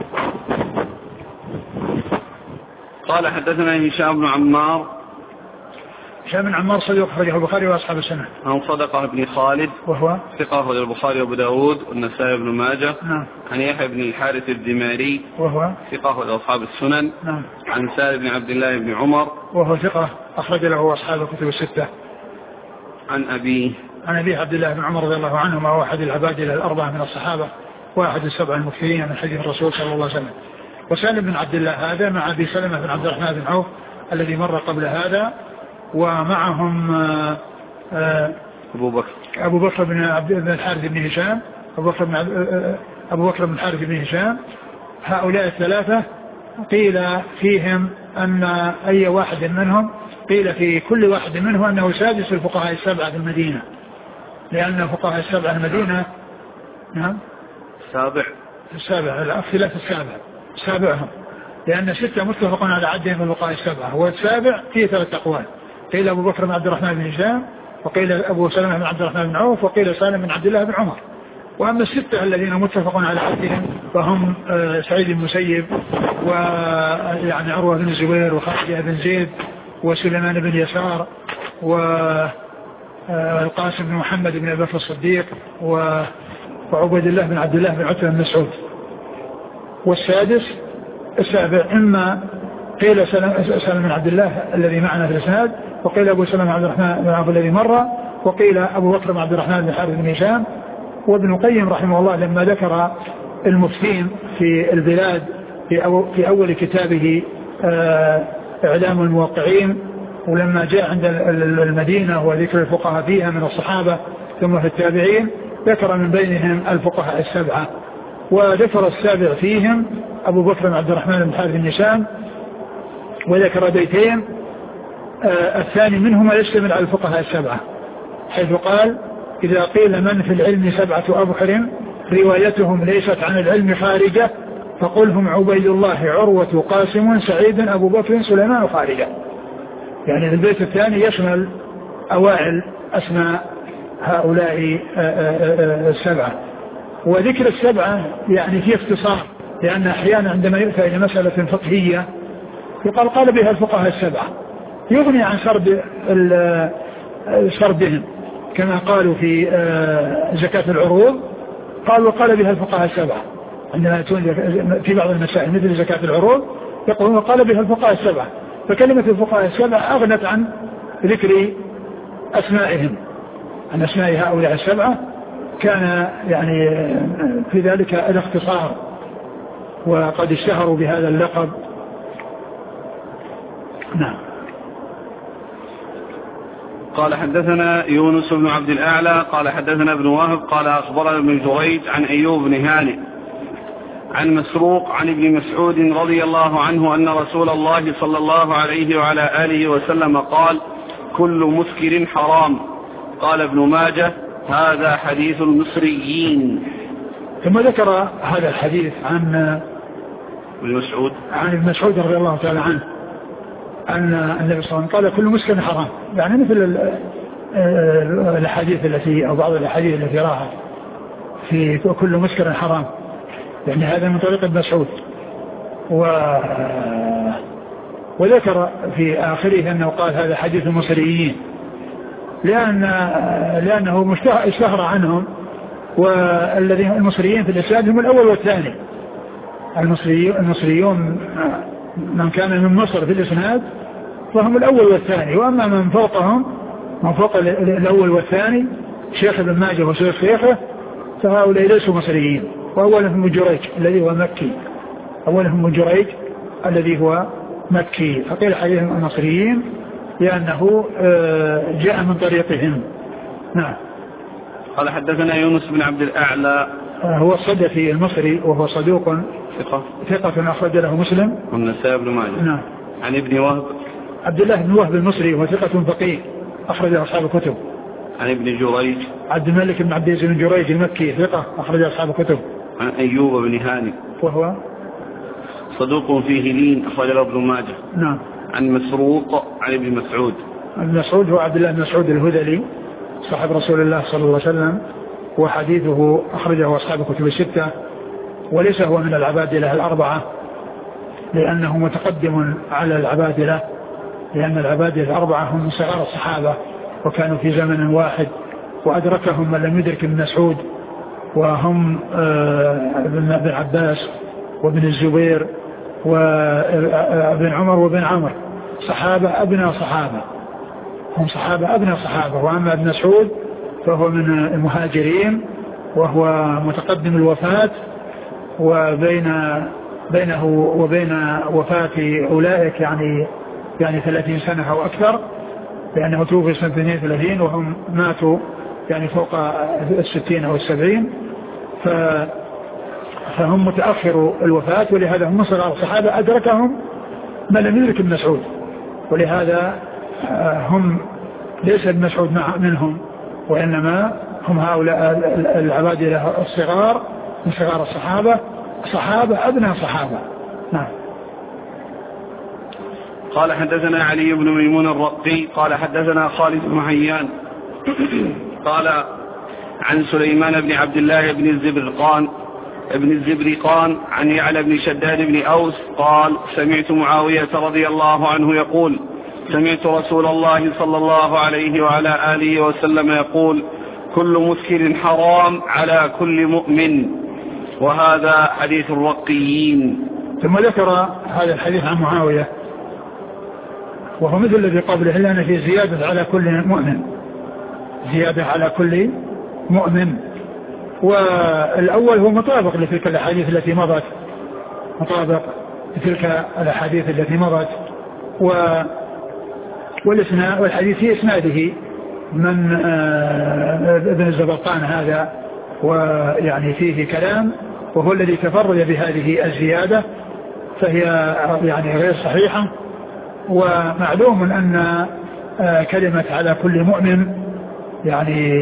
قال حدثنا هشام بن عمار هشام بن عمار صديق أخرجه البخاري وأصحاب السنة. عن صدقة بن خالد وهو ثقة أخرجه البخاري وأبو داود والنسائي بن ماجه. نعم. عن يحيى بن الحارث الدماري وهو ثقة أخرجه أصحاب السنن. نعم. عن سالم بن عبد الله بن عمر وهو ثقة أخرج له أصحاب الكتب الستة. عن أبيه عن أبي عبد الله بن عمر رضي الله عنهما واحد العبادلة الأربعة من الصحابة واحد السبع المكثرين من حديث الرسول صلى الله عليه وسلم. وسالم بن عبد الله هذا مع أبي سلمة بن عبد الرحمن بن عوف الذي مر قبل هذا ومعهم أبو بكر أبو بكر بن عبد الحارث بن هشام أبو بكر بن أبو بكر بن الحارث بن هشام. هؤلاء الثلاثة قيل فيهم أن أي واحد منهم قيل في كل واحد منهم أنه سادس الفقهاء السبعة في المدينة لأن الفقهاء السبعة في المدينة. نعم. سابع السابع الاختلاف السابع سابعهم، لأن ستة متفق على عدهم من الفقهاء السبعة، والسابع فيه ثلاث أقوال، قيل أبو بكر بن عبد الرحمن بن هشام، وقيل أبو سلمة بن عبد الرحمن بن عوف، وقيل سالم بن عبد الله بن عمر. وأما الستة الذين متفق على عدهم فهم سعيد بن المسيب، ويعني عروة بن الزبير، وخالد بن زيد، وسليمان بن يسار، والقاسم بن محمد بن أبي بكر الصديق، وعبيد الله بن عبد الله بن عتبة بن مسعود. والسادس السابع إما قيل سلم بن عبد الله الذي معنا في الإسناد، وقيل أبو سلمة بن عبد الرحمن بن عوف الذي مر، وقيل أبو بكر بن عبد الرحمن بن حارث بن هشام. وابن القيم رحمه الله لما ذكر المفتين في البلاد في, أو في أول كتابه إعلام الموقعين، ولما جاء عند المدينة وذكر الفقهاء فيها من الصحابة ثم في التابعين، ذكر من بينهم الفقهاء السبعة، وذكر السابع فيهم أبو بكر بن عبد الرحمن بن حارث بن هشام، وذكر بيتين الثاني منهما يشتمل على الفقهاء السبعة، حيث قال: إذا قيل من في العلم سبعة أبحر روايتهم ليست عن العلم خارجة فقل هم عبيد الله عروة قاسم سعيد أبو بكر سليمان خارجة. يعني البيت الثاني يشمل أوائل أسماء هؤلاء السبعة. وذكر السبعة يعني في اختصار، لأن أحيانا عندما يؤتى إلى مسألة فقهية يقال قال بها الفقهاء السبعة، يغني عن سرد سردهم، كما قالوا في زكاة العروض قالوا قال بها الفقهاء السبعة، عندما يأتون في بعض المسائل مثل زكاة العروض يقولون قال بها الفقهاء السبعة، فكلمة الفقهاء السبعة أغنت عن ذكر أسمائهم، عن أسماء هؤلاء السبعة، كان يعني في ذلك الاختصار، وقد اشتهروا بهذا اللقب. نعم. قال حدثنا يونس بن عبد الأعلى قال حدثنا ابن وهب قال أخبرنا ابن جريج عن أيوب بن هانئ عن مسروق عن ابن مسعود رضي الله عنه أن رسول الله صلى الله عليه وعلى آله وسلم قال: كل مسكر حرام. قال ابن ماجه: هذا حديث المصريين. ثم ذكر هذا الحديث عن ابن مسعود عن ابن مسعود رضي الله تعالى عنه أن النبي صلى الله عليه وسلم قال: كل مسكر حرام، يعني مثل الأحاديث التي أو بعض الأحاديث التي راها في كل مسكر حرام، يعني هذا من طريق ابن مسعود. و... وذكر في آخره أنه قال: هذا حديث المصريين، لأن لأنه اشتهر عنهم، والذين المصريين في الإسلام هم الأول والثاني. المصريون من كان من مصر في الإسناد فهم الأول والثاني، وأما من فوقهم من فوق الأول والثاني شيخ ابن ماجه وشيخ شيخه فهؤلاء ليسوا مصريين. وأولهم ابن جريج الذي هو مكي، أولهم ابن جريج الذي هو مكي، فقيل عليهم المصريين لأنه جاء من طريقهم. نعم. قال حدثنا يونس بن عبد الأعلى هو الصدفي المصري وهو صدوق ثقة ثقة أخرج له مسلم والنسائي بن ماجه. نعم. عن ابن وهب عبد الله بن وهب المصري وهو ثقة فقيه أخرج أصحاب الكتب. عن ابن جريج عبد الملك بن عبد العزيز بن جريج المكي ثقة أخرج أصحاب الكتب. عن أيوب بن هانئ وهو صدوق فيه لين أخرج له ابن ماجه. نعم. عن مسروق عن ابن مسعود. ابن مسعود هو عبد الله بن مسعود الهذلي صاحب رسول الله صلى الله عليه وسلم، وحديثه أخرجه أصحاب الكتب الستة، وليس هو من العبادلة الأربعة لأنه متقدم على العبادلة، لأن العبادلة الأربعة هم من صغار الصحابة وكانوا في زمن واحد، وأدركهم من لم يدرك ابن مسعود، وهم ابن عباس وابن الزبير وابن عمر وابن عمر، صحابة أبناء صحابة، هم صحابة أبناء صحابة. وأما ابن مسعود فهو من المهاجرين وهو متقدم الوفاة، وبين بينه وبين وفاة أولئك يعني يعني ثلاثين سنة أو أكثر، لأنه توفي سنة اثنين وثلاثين وهم ماتوا يعني فوق الستين أو السبعين، فهم متأخر الوفاة، ولهذا هم صغار الصحابة أدركهم ما لم يدرك ابن مسعود، ولهذا هم ليس ابن مسعود منهم، وإنما هم هؤلاء العبادلة الصغار من صغار الصحابة صحابة أبناء صحابة. نعم. قال حدثنا علي بن ميمون الرقي قال حدثنا خالد بن حيان قال عن سليمان بن عبد الله بن الزبرقان ابن الزبرقان عن يعلى بن شداد بن أوس قال سمعت معاوية رضي الله عنه يقول سمعت رسول الله صلى الله عليه وعلى آله وسلم يقول كل مسكر حرام على كل مؤمن. وهذا حديث الرقيين. ثم ذكر هذا الحديث عن معاوية وهو مثل الذي قبله إلا أن في زيادة على كل مؤمن، زيادة على كل مؤمن. والأول هو مطابق لتلك الأحاديث التي مضت، مطابق لتلك الأحاديث التي مضت. و والإسناد والحديث في إسناده من ابن الزبرقان هذا، ويعني فيه كلام وهو الذي تفرد بهذه الزيادة فهي يعني غير صحيحة. ومعلوم أن كلمة على كل مؤمن يعني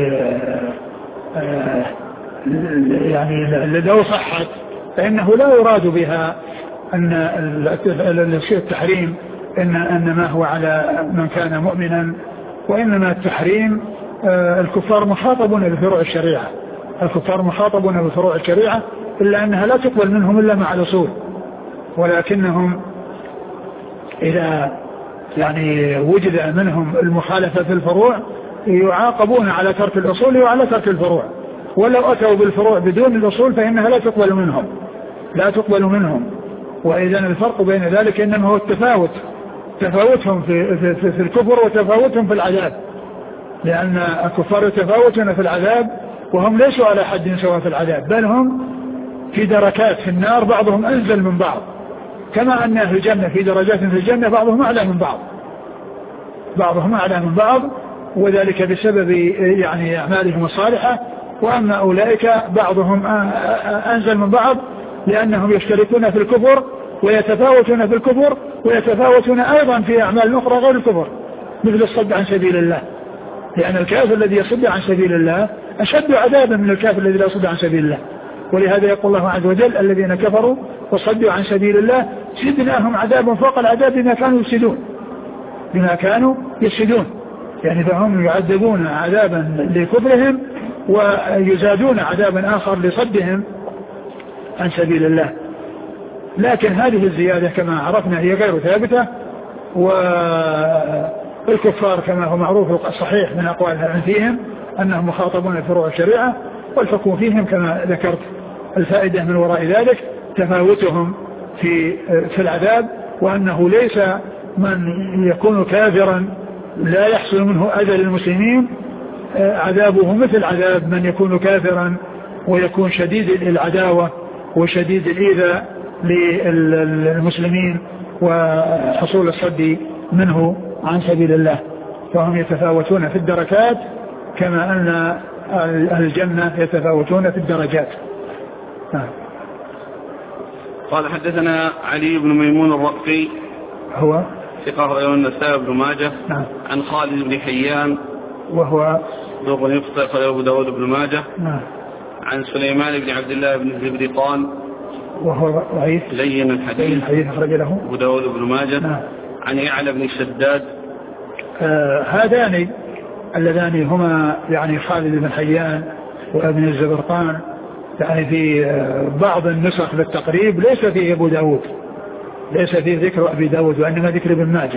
يعني لو صحت فإنه لا يراد بها أن التحريم إن أنما هو على من كان مؤمنا، وإنما التحريم الكفار مخاطبون بفروع الشريعة، الكفار مخاطبون بفروع الشريعة إلا أنها لا تقبل منهم إلا مع الأصول، ولكنهم إذا يعني وجد منهم المخالفة في الفروع يعاقبون على ترك الأصول وعلى ترك الفروع، ولو أتوا بالفروع بدون الأصول فإنها لا تقبل منهم، لا تقبل منهم. وإذا الفرق بين ذلك إنما هو التفاوت، تفاوتهم في, في, في, في الكفر وتفاوتهم في العذاب، لأن الكفار يتفاوتون في العذاب وهم ليسوا على حد سواء في العذاب، بل هم في دركات في النار بعضهم أنزل من بعض، كما أن أهل الجنة في درجات في الجنة بعضهم أعلى من بعض، بعضهم أعلى من بعض، وذلك بسبب يعني أعمالهم الصالحة. وأما أولئك بعضهم أنزل من بعض لأنهم يشتركون في الكفر ويتفاوتون في الكفر ويتفاوتون أيضا في أعمال أخرى غير الكفر، مثل الصد عن سبيل الله، لأن الكافر الذي يصد عن سبيل الله أشد عذابا من الكافر الذي لا يصد عن سبيل الله. ولهذا يقول الله عز وجل الذين كفروا وصدوا عن سبيل الله زدناهم عذابا فوق العذاب بما كانوا يفسدون، بما كانوا يفسدون، يعني فهم يعذبون عذابا لكفرهم ويزادون عذابا آخر لصدهم عن سبيل الله. لكن هذه الزيادة كما عرفنا هي غير ثابتة، والكفار كما هو معروف الصحيح من أقوال فيهم أنهم مخاطبون بفروع الشريعة، والحكم فيهم كما ذكرت. الفائدة من وراء ذلك تفاوتهم في في العذاب، وأنه ليس من يكون كافرا لا يحصل منه أذى للمسلمين عذابه مثل عذاب من يكون كافرا ويكون شديد العداوة وشديد الإيذاء للمسلمين وحصول الصد منه عن سبيل الله. فهم يتفاوتون في الدركات كما أن أهل الجنة يتفاوتون في الدرجات. آه. قال حدثنا علي بن ميمون الرقي هو ثقة أخرجه النسائي بن ماجه. نعم. عن خالد بن حيان وهو ذو يخطئ أخرجه أبو داود بن ماجه. نعم. عن سليمان بن عبد الله بن الزبرقان وهو ضعيف لين الحديث الحديث أخرج له أبو داود بن ماجه. نعم. عن يعلى بن شداد. آه هذان اللذان هما يعني خالد بن حيان وابن الزبرقان، يعني في بعض النسخ بالتقريب ليس فيه أبو داود، ليس فيه ذكر أبي داود وإنما ذكر ابن ماجه.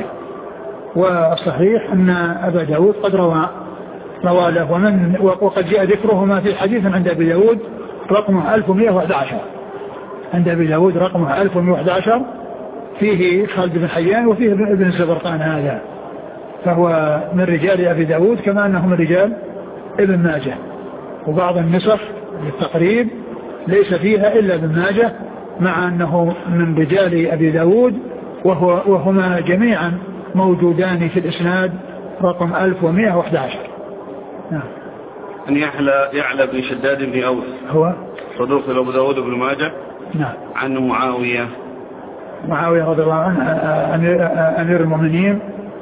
والصحيح أن أبا داود قد روى رواله، ومن وقد جاء ذكرهما في حديث عند أبي داود رقمه ألف ومئة وأحد عشر، عند أبي داود رقمه ألف ومئة وأحد عشر فيه خالد بن حيان وفيه ابن الزبرقان هذا، فهو من رجال أبي داود كما أنه من رجال ابن ماجه. وبعض النسخ بالتقريب ليس فيها إلا ابن ماجه، مع أنه من رجال أبي داود، وهو وهما جميعا موجودان في الإسناد رقم ألف ومئة وأحد عشر. نعم. أن يعلى يعلى بن شداد بن أوس هو صدوق أبو داود بن ماجه. نعم. عن معاوية معاوية رضي الله عنه أمير المؤمنين،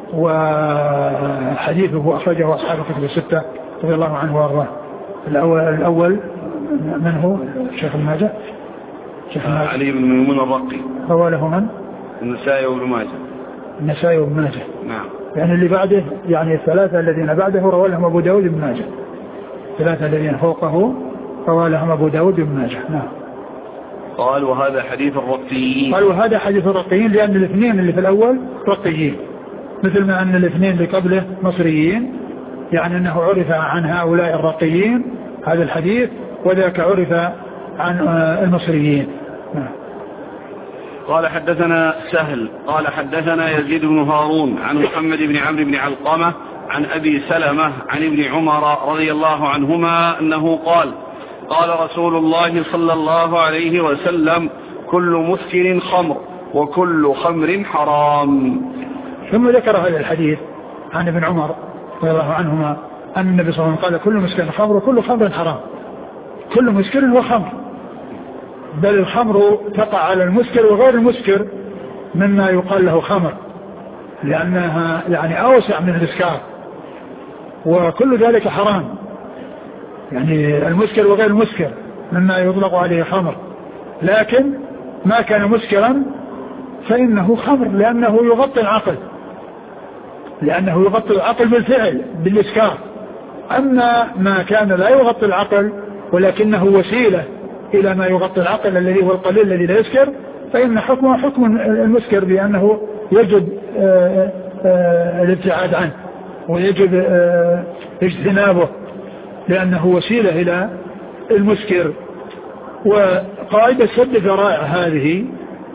وحديثه أخرجه أصحاب الكتب الستة رضي الله عنه وأرضاه. الأول الأول من هو شيخ ابن ماجه؟ علي بن ميمون الرقي روى له من؟ النسائي وابن ماجه. النسائي وابن ماجه. نعم. يعني اللي بعده يعني الثلاثة الذين بعده روى لهم أبو داود بن ماجه. الثلاثة الذين فوقه روى لهم أبو داود بن ماجه. نعم. قال وهذا حديث الرقيين. قال وهذا حديث الرقيين لأن الاثنين اللي في الأول رقيين، مثل ما أن الاثنين اللي قبله مصريين، يعني أنه عرف عن هؤلاء الرقيين هذا الحديث، وذاك عرف عن المصريين. نعم. قال حدثنا سهل قال حدثنا يزيد بن هارون عن محمد بن عمرو بن علقمة عن أبي سلمة عن ابن عمر رضي الله عنهما أنه قال قال رسول الله صلى الله عليه وسلم كل مسكر خمر وكل خمر حرام. ثم ذكر هذا الحديث عن ابن عمر رضي الله عنهما أن النبي صلى الله عليه وسلم قال كل مسكر خمر وكل خمر حرام. كل مسكر هو خمر، بل الخمر تقع على المسكر وغير المسكر مما يقال له خمر، لأنها يعني أوسع من الإسكار، وكل ذلك حرام. يعني المسكر وغير المسكر مما يطلق عليه خمر، لكن ما كان مسكرا فإنه خمر لأنه يغطي العقل، لأنه يغطي العقل بالفعل بالإسكار. أما ما كان لا يغطي العقل ولكنه وسيلة إلى ما يغطي العقل الذي هو القليل الذي لا يسكر، فإن حكمه حكم المسكر بأنه يجب آآ آآ الابتعاد عنه ويجب اجتنابه لأنه وسيلة إلى المسكر. وقاعدة سد الذرائع هذه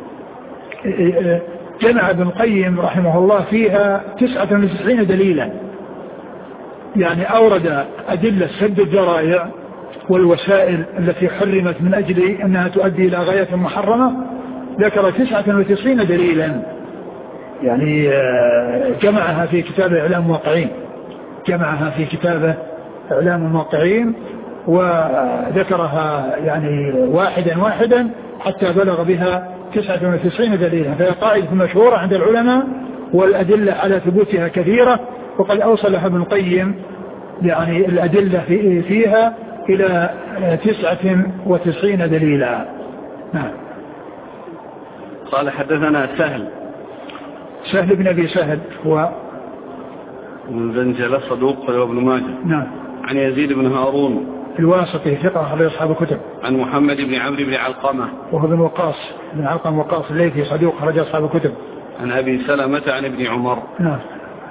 جمع ابن القيم رحمه الله فيها تسعة وتسعين دليلا، يعني أورد أدلة سد الذرائع والوسائل التي حرمت من أجل أنها تؤدي إلى غاية محرمة، ذكر تسعة وتسعين دليلا، يعني جمعها في كتابه إعلام الموقعين جمعها في كتابه إعلام الموقعين وذكرها يعني واحدا واحدا حتى بلغ بها تسعة وتسعين دليلا. فهي قاعدة مشهورة عند العلماء والأدلة على ثبوتها كثيرة، وقد أوصلها ابن القيم يعني الأدلة في فيها إلى تسعة وتسعين دليلا. نعم. قال حدثنا سهل سهل بن أبي سهل هو من زنجلة صدوق وابن ماجه. نعم. عن يزيد بن هارون الواسطي ثقة أخرج أصحاب الكتب. عن محمد بن عمرو بن علقمة وهو بن وقاص بن علقمة وقاص الليثي صدوق أخرج أصحاب الكتب. عن أبي سلمة عن ابن عمر. نعم.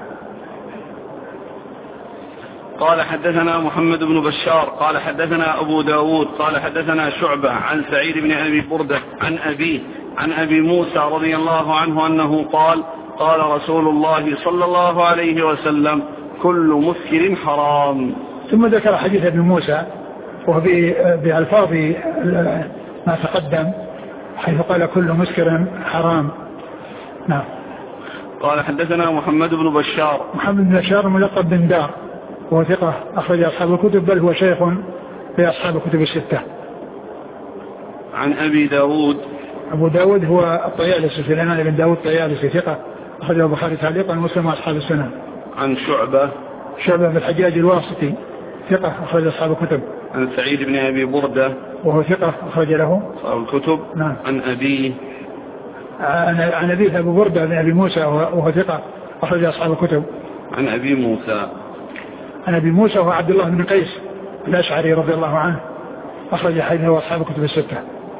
قال حدثنا محمد بن بشار قال حدثنا أبو داود قال حدثنا شعبة عن سعيد بن أبي بردة عن أبيه عن أبي موسى رضي الله عنه أنه قال قال رسول الله صلى الله عليه وسلم كل مسكر حرام. ثم ذكر حديث ابن موسى وهو بألفاظ ما تقدم حيث قال كل مسكر حرام. نعم. قال حدثنا محمد بن بشار محمد بن بشار ملقب بن دار وهو ثقة أخرج أصحاب الكتب بل هو شيخ في أصحاب الكتب الستة. عن أبي داود أبو داود هو الطيالسي سليمان بن داود الطيالسي ثقة أخرجه البخاري تعليقا ومسلم وأصحاب السنن. عن شعبة شعبة بن الحجاج الواسطي ثقة أخرج أصحاب الكتب. عن سعيد بن أبي بردة وهو ثقة أخرج له أصحاب الكتب. نعم. عن أبيه عن أبيه أبو بردة بن أبي موسى وهو ثقة أخرج أصحاب الكتب. عن أبي موسى عن أبي موسى وهو عبد الله بن قيس الأشعري رضي الله عنه أخرج حديثه وأصحاب الكتب الستة.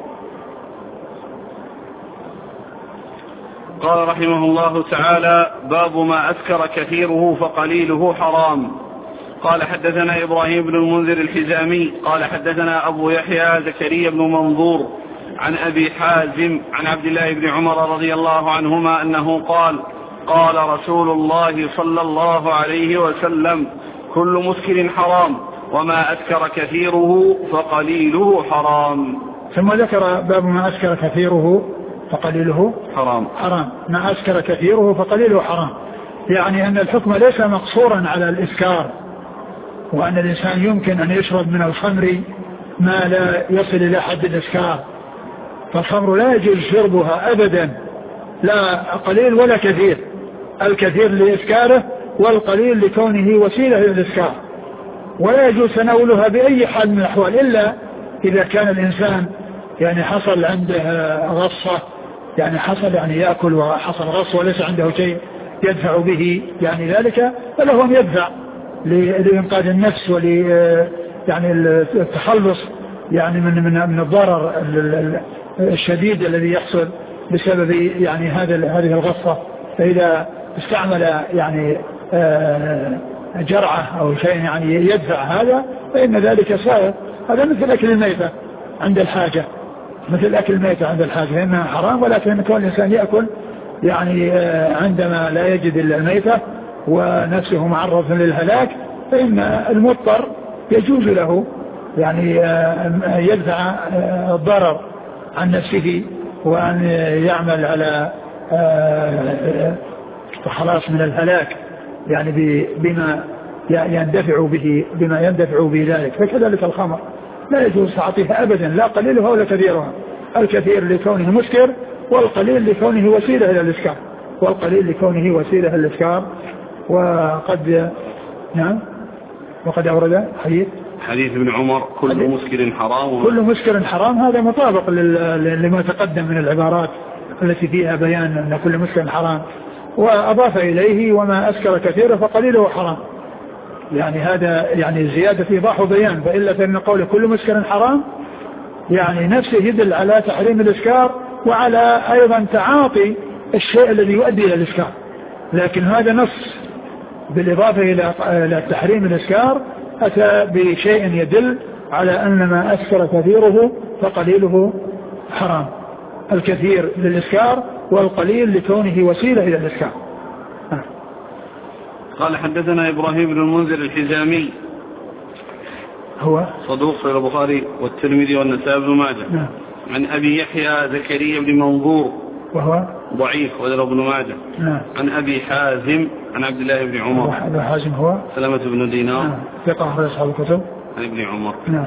قال رحمه الله تعالى باب ما أسكر كثيره فقليله حرام. قال حدثنا إبراهيم بن المنذر الحزامي قال حدثنا أبو يحيى زكريا بن منظور عن أبي حازم عن عبد الله بن عمر رضي الله عنهما أنه قال قال رسول الله صلى الله عليه وسلم كل مسكر حرام وما أسكر كثيره فقليله حرام. ثم ذكر باب ما أسكر كثيره فقليله حرام. حرام ما أسكر كثيره فقليله حرام، يعني أن الحكم ليس مقصورا على الإسكار، وأن الإنسان يمكن أن يشرب من الخمر ما لا يصل إلى حد الإسكار، فالخمر لا يجوز شربها أبدا لا قليل ولا كثير، الكثير لإسكاره والقليل لكونه وسيلة للإسكار، ولا يجوز تناولها بأي حال من الأحوال إلا إذا كان الإنسان يعني حصل عنده غصة، يعني حصل يعني يأكل وحصل غصة وليس عنده شيء يدفع به يعني ذلك، فله أن يدفع لإنقاذ النفس ول يعني التخلص يعني من من من الضرر الشديد الذي يحصل بسبب يعني هذا هذه الغصة. فإذا استعمل يعني جرعة أو شيء يعني يدفع هذا فإن ذلك سائر. هذا مثل أكل الميتة عند الحاجة، مثل أكل الميتة عند الحاجة فإنها حرام، ولكن كون الإنسان يأكل يعني عندما لا يجد إلا الميتة ونفسه معرض للهلاك فإن المضطر يجوز له يعني يدفع الضرر عن نفسه وأن يعمل على الخلاص من الهلاك يعني بما يندفع به بما يندفع به ذلك. فكذلك الخمر لا يجوز تعاطيها أبدا، لا قليلها ولا كثيرها، الكثير لكونه مسكر والقليل لكونه وسيلة إلى الإسكار، والقليل لكونه وسيلة إلى الإسكار. وقد نعم وقد أورد حديث حديث ابن عمر كل حديث مسكر حرام، كل مسكر حرام، هذا مطابق لما تقدم من العبارات التي فيها بيان أن كل مسكر حرام، وأضاف إليه وما أسكر كثيرا فقليله حرام، يعني هذا يعني زيادة إيضاح وبيان. فإلا فإن قول كل مسكر حرام يعني نفسه يدل على تحريم الإسكار وعلى أيضا تعاطي الشيء الذي يؤدي إلى الإسكار، لكن هذا نص بالإضافة إلى تحريم الإسكار أتى بشيء يدل على أن ما أسكر كثيره فقليله حرام، الكثير للإسكار والقليل لكونه وسيلة إلى الإسكار. قال حدثنا إبراهيم بن المنذر الحزامي هو صدوق في البخاري والترمذي والنسائي بن ماجه. نعم. عن أبي يحيى زكريا بن منظور وهو ضعيف وذر ابن ماجه. نعم. عن أبي حازم عن عبد الله بن عمر. أبي حازم هو سلمة بن دينار. نعم. ثقة أخرج أصحاب الكتب. عن ابن عمر. نعم.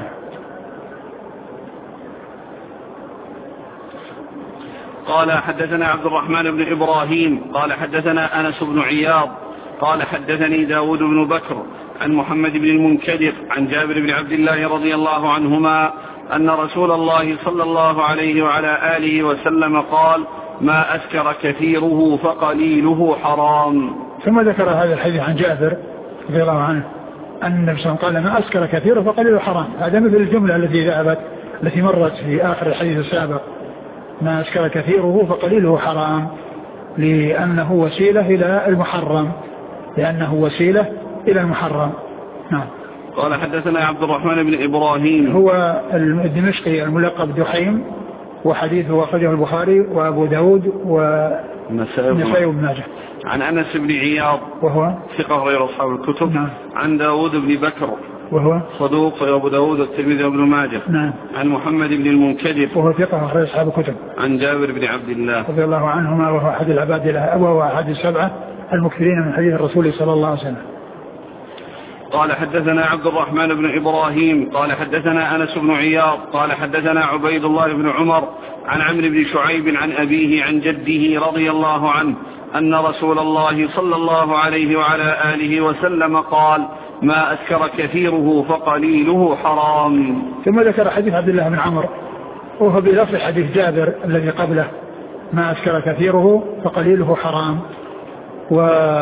قال حدثنا عبد الرحمن بن إبراهيم قال حدثنا أنس بن عياض قال حدثني داود بن بكر عن محمد بن المنكدر عن جابر بن عبد الله رضي الله عنهما أن رسول الله صلى الله عليه وعلى آله وسلم قال ما أسكر كثيره فقليله حرام. ثم ذكر هذا الحديث عن جابر رضي الله عنه أن النبي صلى الله عليه وسلم قال ما أسكر كثيره فقليله حرام. هذا مثل الجملة التي ذهبت التي مرت في آخر الحديث السابق، ما أسكر كثيره فقليله حرام، لأنه وسيلة إلى المحرم، لأنه وسيلة إلى المحرم. نعم. قال حدثنا عبد الرحمن بن إبراهيم هو الدمشقي الملقب دحيم، وحديثه أخرجه البخاري وأبو داود والنسائي بن ماجه. عن أنس بن عياض وهو ثقة غير أصحاب الكتب. نعم. عن داود بن بكر وهو صدوق غير أبو داود والترمذي وابن ماجه. نعم. عن محمد بن المنكدر وهو ثقة غير أصحاب الكتب. عن جابر بن عبد الله رضي الله عنهما وهو أحد العباد وهو أحد السبعة المكثرين من حديث الرسول صلى الله عليه وسلم. قال حدثنا عبد الرحمن بن إبراهيم قال حدثنا أنس بن عياض قال حدثنا عبيد الله بن عمر عن عمرو بن شعيب عن أبيه عن جده رضي الله عنه أن رسول الله صلى الله عليه وعلى آله وسلم قال ما أسكر كثيره فقليله حرام. ثم ذكر حديث عبد الله بن عمر وهو بلفظ حديث جابر الذي قبله ما أسكر كثيره فقليله حرام. و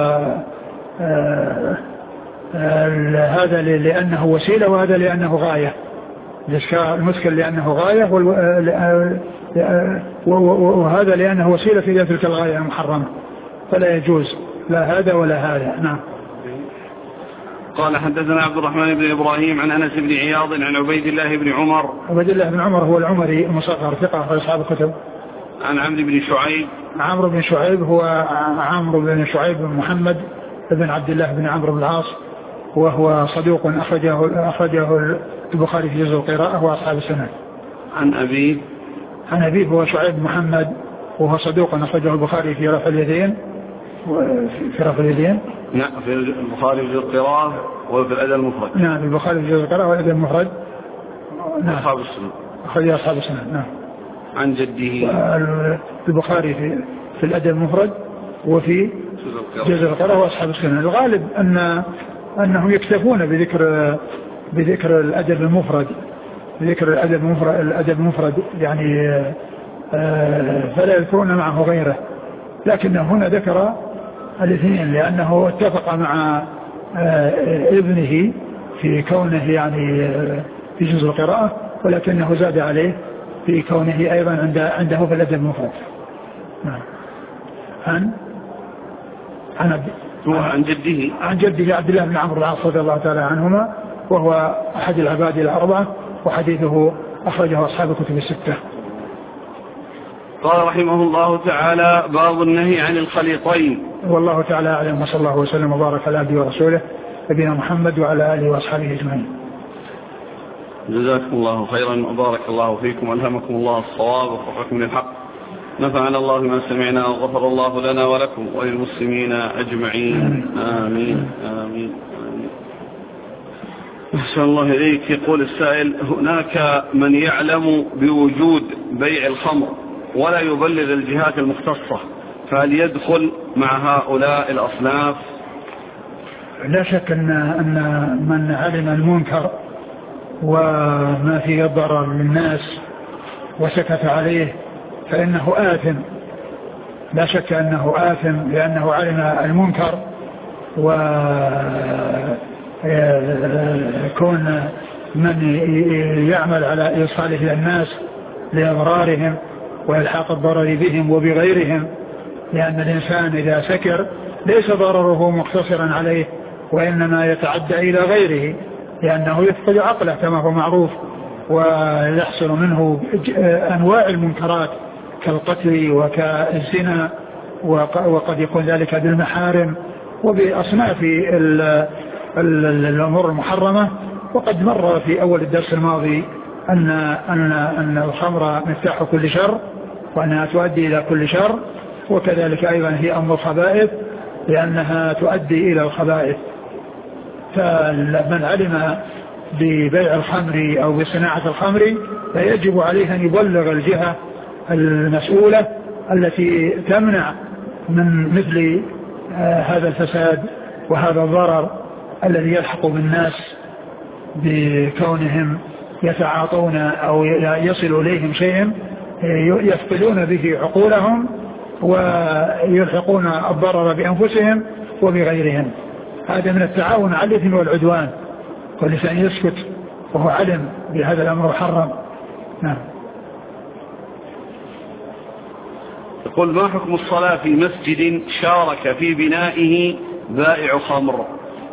هذا لأنه وسيلة وهذا لأنه غاية، المسكر لأنه غاية وهذا لأنه وسيلة في تلك الغاية المحرمة، فلا يجوز لا هذا ولا هذا. نعم. قال حدثنا عبد الرحمن بن إبراهيم عن أنس بن عياض عن عبيد الله بن عمر. عبيد الله بن عمر هو العمري المصغر ثقة في أصحاب الكتب. عن عمرو بن شعيب. عمرو بن شعيب هو عمرو بن شعيب بن محمد بن عبد الله بن عمرو بن العاص، وهو صدوق أخرجه أخرجه البخاري في جزء القراءة وأصحاب السنن. عن أبيه. عن أبيه هو شعيب محمد وهو صدوق أخرجه البخاري في رفع اليدين في رفع اليدين. نعم في البخاري في القراءة وفي الأدب المفرد. نعم في البخاري في القراءة والأدب المفرد. نعم. أصحاب السنن. أخرجه أصحاب السنن. نعم. عن جده. البخاري في في الأدب المفرد وفي جزء القراءة وأصحاب السنن. الغالب أن أنهم يكتفون بذكر بذكر الأدب المفرد ذكر الأدب المفرد, الأدب المفرد يعني فلا يذكرون معه غيره، لكن هنا ذكر الاثنين لأنه اتفق مع ابنه في كونه يعني في جزء القراءة، ولكنه زاد عليه في كونه أيضا عنده في الأدب المفرد. عن عن عن جده عن جده عبد الله بن عمرو بن العاص رضي الله تعالى عنهما، وهو أحد العباد الأربعة، وحديثه أخرجه أصحاب الكتب الستة. قال رحمه الله تعالى: باب النهي عن الخليطين. والله تعالى أعلم، وصلى الله وسلم وبارك على عبده ورسوله نبينا محمد وعلى آله وأصحابه أجمعين. جزاكم الله خيرا وبارك الله فيكم وألهمكم الله الصواب ووفقكم للحق. نفعنا الله بما سمعنا وغفر الله لنا ولكم وللمسلمين أجمعين. آمين آمين آمين. أحسن الله إليك. يقول السائل: هناك من يعلم بوجود بيع الخمر ولا يبلغ الجهات المختصة، فهل يدخل مع هؤلاء الأصناف؟ لا شك أن أن من علم المنكر وما فيه ضرر للناس وسكت عليه فإنه آثم، لا شك أنه آثم لأنه علم المنكر، وكون من يعمل على إيصاله إلى الناس لإضرارهم وإلحاق الضرر بهم وبغيرهم، لأن الإنسان إذا سكر ليس ضرره مقتصرا عليه وإنما يتعدى إلى غيره، لأنه يفقد عقله كما هو معروف، ويحصل منه أنواع المنكرات كالقتل وكالزنا، وقد يكون ذلك بالمحارم وبأصناف الأمور المحرمة. وقد مر في أول الدرس الماضي أن, أن, أن الخمر مفتاح كل شر وأنها تؤدي إلى كل شر، وكذلك أيضا هي أم الخبائث لأنها تؤدي إلى الخبائث. فمن علم ببيع الخمر أو بصناعة الخمر فيجب عليه أن يبلغ الجهة المسؤولة التي تمنع من مثل آه هذا الفساد وهذا الضرر الذي يلحق بالناس بكونهم يتعاطون أو يصل إليهم شيء يفقدون به عقولهم ويلحقون الضرر بأنفسهم وبغيرهم. هذا من التعاون على الإثم والعدوان، والإنسان يسكت وهو علم بهذا الأمر محرم. نعم. يقول: ما حكم الصلاة في مسجد شارك في بنائه بائع خمر؟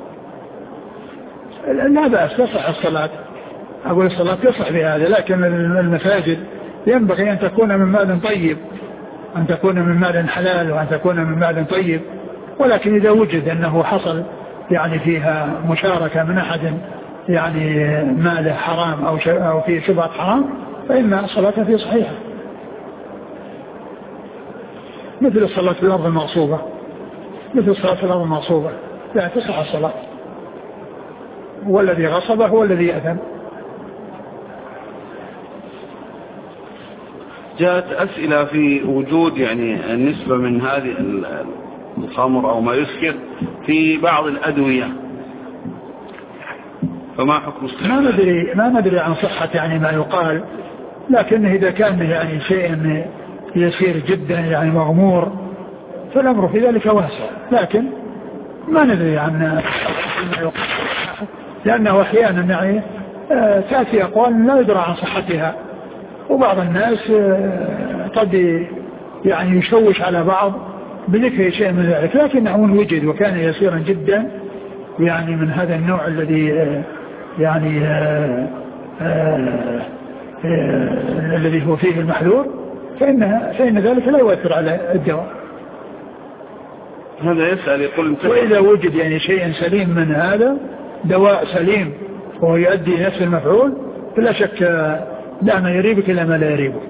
لا بأس، تصح الصلاة، أقول الصلاة تصح بهذا، لكن المساجد ينبغي أن تكون من مال طيب، أن تكون من مال حلال وأن تكون من مال طيب. ولكن إذا وجد أنه حصل يعني فيها مشاركة من أحد يعني ماله حرام أو أو فيه شبهة حرام فإن الصلاة فيه صحيحة، مثل الصلاة في الأرض المغصوبة، مثل الصلاة في الأرض المغصوبة لا تصح الصلاة، والذي غصبه هو الذي يأثم. جاءت أسئلة في وجود يعني النسبة من هذه الخمر أو ما يسكر في بعض الأدوية، فما حكم ما ندري ما ندري عن صحة يعني ما يقال، لكن إذا كان يعني شيء يسير جدا يعني مغمور فالأمر في ذلك واسع، لكن ما ندري عن ما يقال، لأنه أحيانا يعني تأتي أقوال لا يدرى عن صحتها، وبعض الناس قد يعني يشوش على بعض بذكر شيء من ذلك، لكنه وجد وكان يسيرا جدا يعني من هذا النوع الذي يعني آآ آآ آآ الذي هو فيه المحذور، فإن, فإن ذلك لا يؤثر على الدواء. هذا يسأل يقول: وإذا وجد يعني شيء سليم من هذا، دواء سليم وهو يؤدي نفس المفعول، فلا شك لا ما يريبك إلا ما لا يريبك.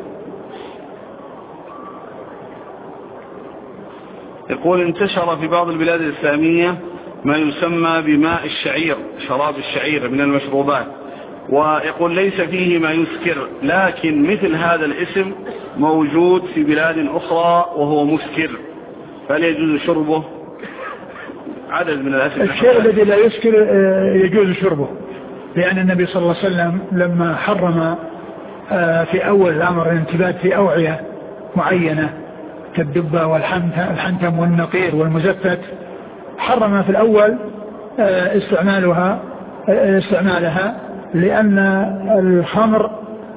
يقول: انتشر في بعض البلاد الإسلامية ما يسمى بماء الشعير، شراب الشعير من المشروبات، ويقول ليس فيه ما يسكر، لكن مثل هذا الاسم موجود في بلاد أخرى وهو مسكر، فهل يجوز شربه؟ عدد من الأسئلة. الشيء الذي لا يسكر يجوز شربه، لأن النبي صلى الله عليه وسلم لما حرم في أول الأمر الانتباد في أوعية معينة كالدبة والحنتم والنقير والمزفت، حرم في الأول استعمالها استعمالها لأن الخمر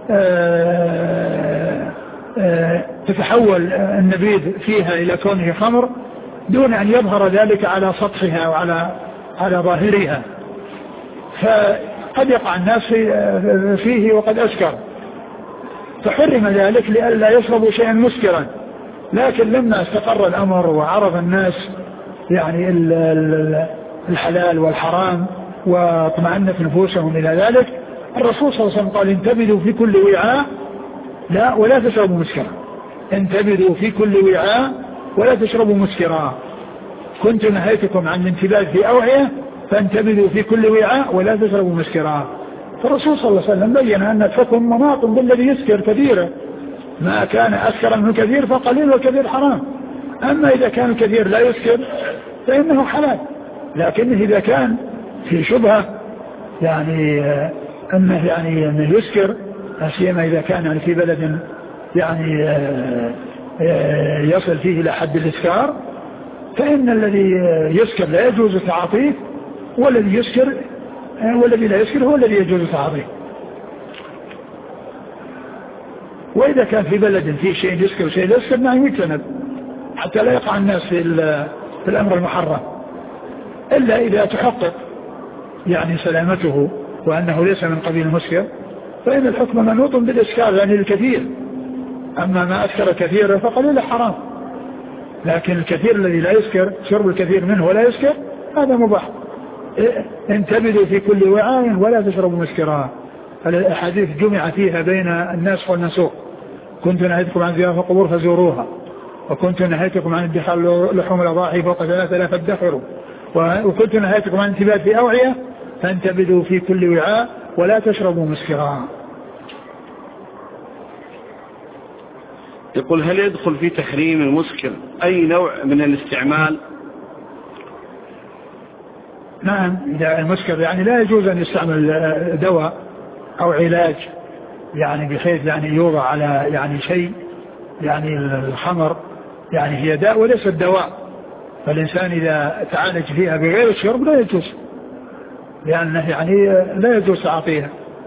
تتحول النبيذ فيها إلى كونه خمر دون أن يظهر ذلك على سطحها وعلى على ظاهرها، فقد يقع الناس فيه وقد أسكر، فحرم ذلك لئلا يشربوا شيئا مسكرا. لكن لما استقر الأمر وعرف الناس يعني الحلال والحرام واطمأنت نفوسهم إلى ذلك، الرسول صلى الله عليه وسلم قال انتبذوا في كل وعاء لا ولا تشربوا مسكرا، انتبذوا في كل وعاء ولا تشربوا مسكرا، كنت نهيتكم عن الانتباذ في أوعية فانتبذوا في كل وعاء ولا تشربوا مسكرا. فالرسول صلى الله عليه وسلم بين أن الحكم مناط بالذي يسكر كثيرا، ما كان أسكر منه كثير فقليل والكثير حرام. أما إذا كان الكثير لا يسكر فإنه حلال، لكنه إذا كان في شبهة يعني أنه يعني أنه يسكر، سيما إذا كان يعني في بلد يعني يصل فيه إلى حد الإسكار، فإن الذي يسكر لا يجوز تعاطيه، والذي يسكر والذي لا يسكر هو الذي يجوز تعاطيه. وإذا كان في بلد فيه شيء يسكر وشيء لا يسكر ما يجتنب حتى لا يقع الناس في, في الأمر المحرم، إلا إذا تحقق يعني سلامته وأنه ليس من قبيل المسكر، فإن الحكم منوط بالإسكار يعني الكثير. أما ما أسكر كثيرا فقليل حرام، لكن الكثير الذي لا يسكر شرب الكثير منه ولا يسكر هذا مباح. انتبذوا في كل وعاء ولا تشربوا مسكرا. الأحاديث جمع فيها بين الناس والنسوق، كنت نهيتكم عن زيارة القبور فزوروها، وكنت نهيتكم عن ادخار لحوم الأضاحي فوق ثلاثة لا فادخروا، وكنت نهيتكم عن انتباه في أوعية فانتبذوا في كل وعاء ولا تشربوا مسكرا. يقول هل يدخل في تحريم المسكر أي نوع من الاستعمال؟ نعم، إذا المسكر يعني لا يجوز أن يستعمل دواء أو علاج يعني بحيث يعني يوضع على يعني شيء، يعني الخمر يعني هي داء وليس الدواء، فالإنسان إذا تعالج فيها بغير الشرب لا يجوز، لأنه يعني لا يجوز تعاطيها.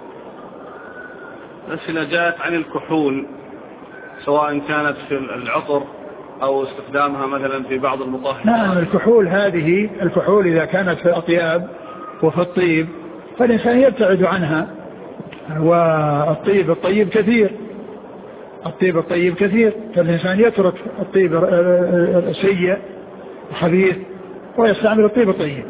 أسئلة جاءت عن الكحول سواء كانت في العطر أو استخدامها مثلا في بعض المطهرات. نعم، الكحول هذه الكحول إذا كانت في الأطياب وفي الطيب فالإنسان يبتعد عنها، والطيب الطيب كثير الطيب الطيب كثير فالإنسان يترك الطيب السيء الخبيث ويستعمل الطيب الطيب.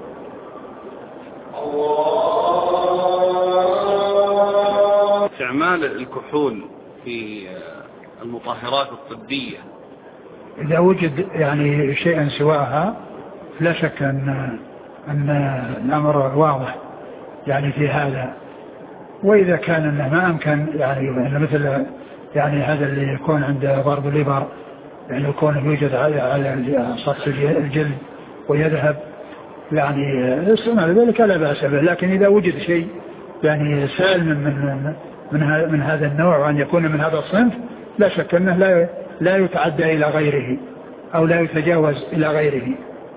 استعمال الكحول في المطهرات الطبية إذا وجد يعني شيئا سواها لا شك أن أن الأمر واضح يعني في هذا. وإذا كان أنه ما أمكن يعني مثل يعني هذا اللي يكون عند ضرب الإبر يعني يكون يوجد على على سطح الجلد ويذهب يعني استعمال ذلك لا بأس به. لكن إذا وجد شيء يعني سالم من من من هذا النوع وأن يكون من هذا الصنف لا شك أنه لا لا يتعدى إلى غيره أو لا يتجاوز إلى غيره.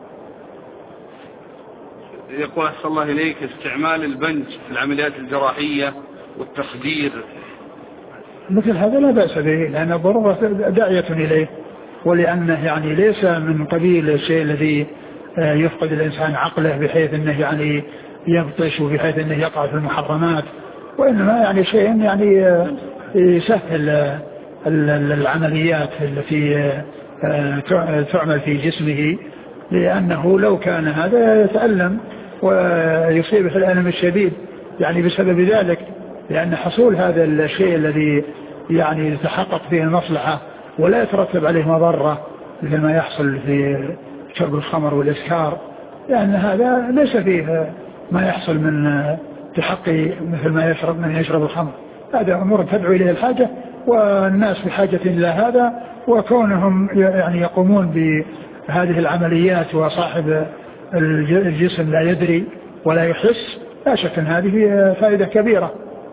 يقول أحسن الله إليك استعمال البنج في العمليات الجراحية والتخدير مثل هذا لا بأس به لأن الضرورة داعية إليه، ولأنه يعني ليس من قبيل الشيء الذي يفقد الإنسان عقله بحيث أنه يعني يبطش وبحيث أنه يقع في المحرمات، وإنما يعني شيء يعني يسهل العمليات التي تعمل في جسمه، لأنه لو كان هذا يتألم ويصيبه الألم الشديد يعني بسبب ذلك، لأن حصول هذا الشيء الذي يعني يتحقق فيه المصلحة ولا يترتب عليه مضرة مثل ما يحصل في شرب الخمر والإسكار، لأن هذا ليس فيه ما يحصل من تحقي مثل ما يشرب من يشرب الخمر. هذا أمور تدعو إليه الحاجة والناس بحاجة إلى هذا، وكونهم يعني يقومون بهذه العمليات وصاحب الجسم لا يدري ولا يحس لا شك أن هذه فائدة كبيرة.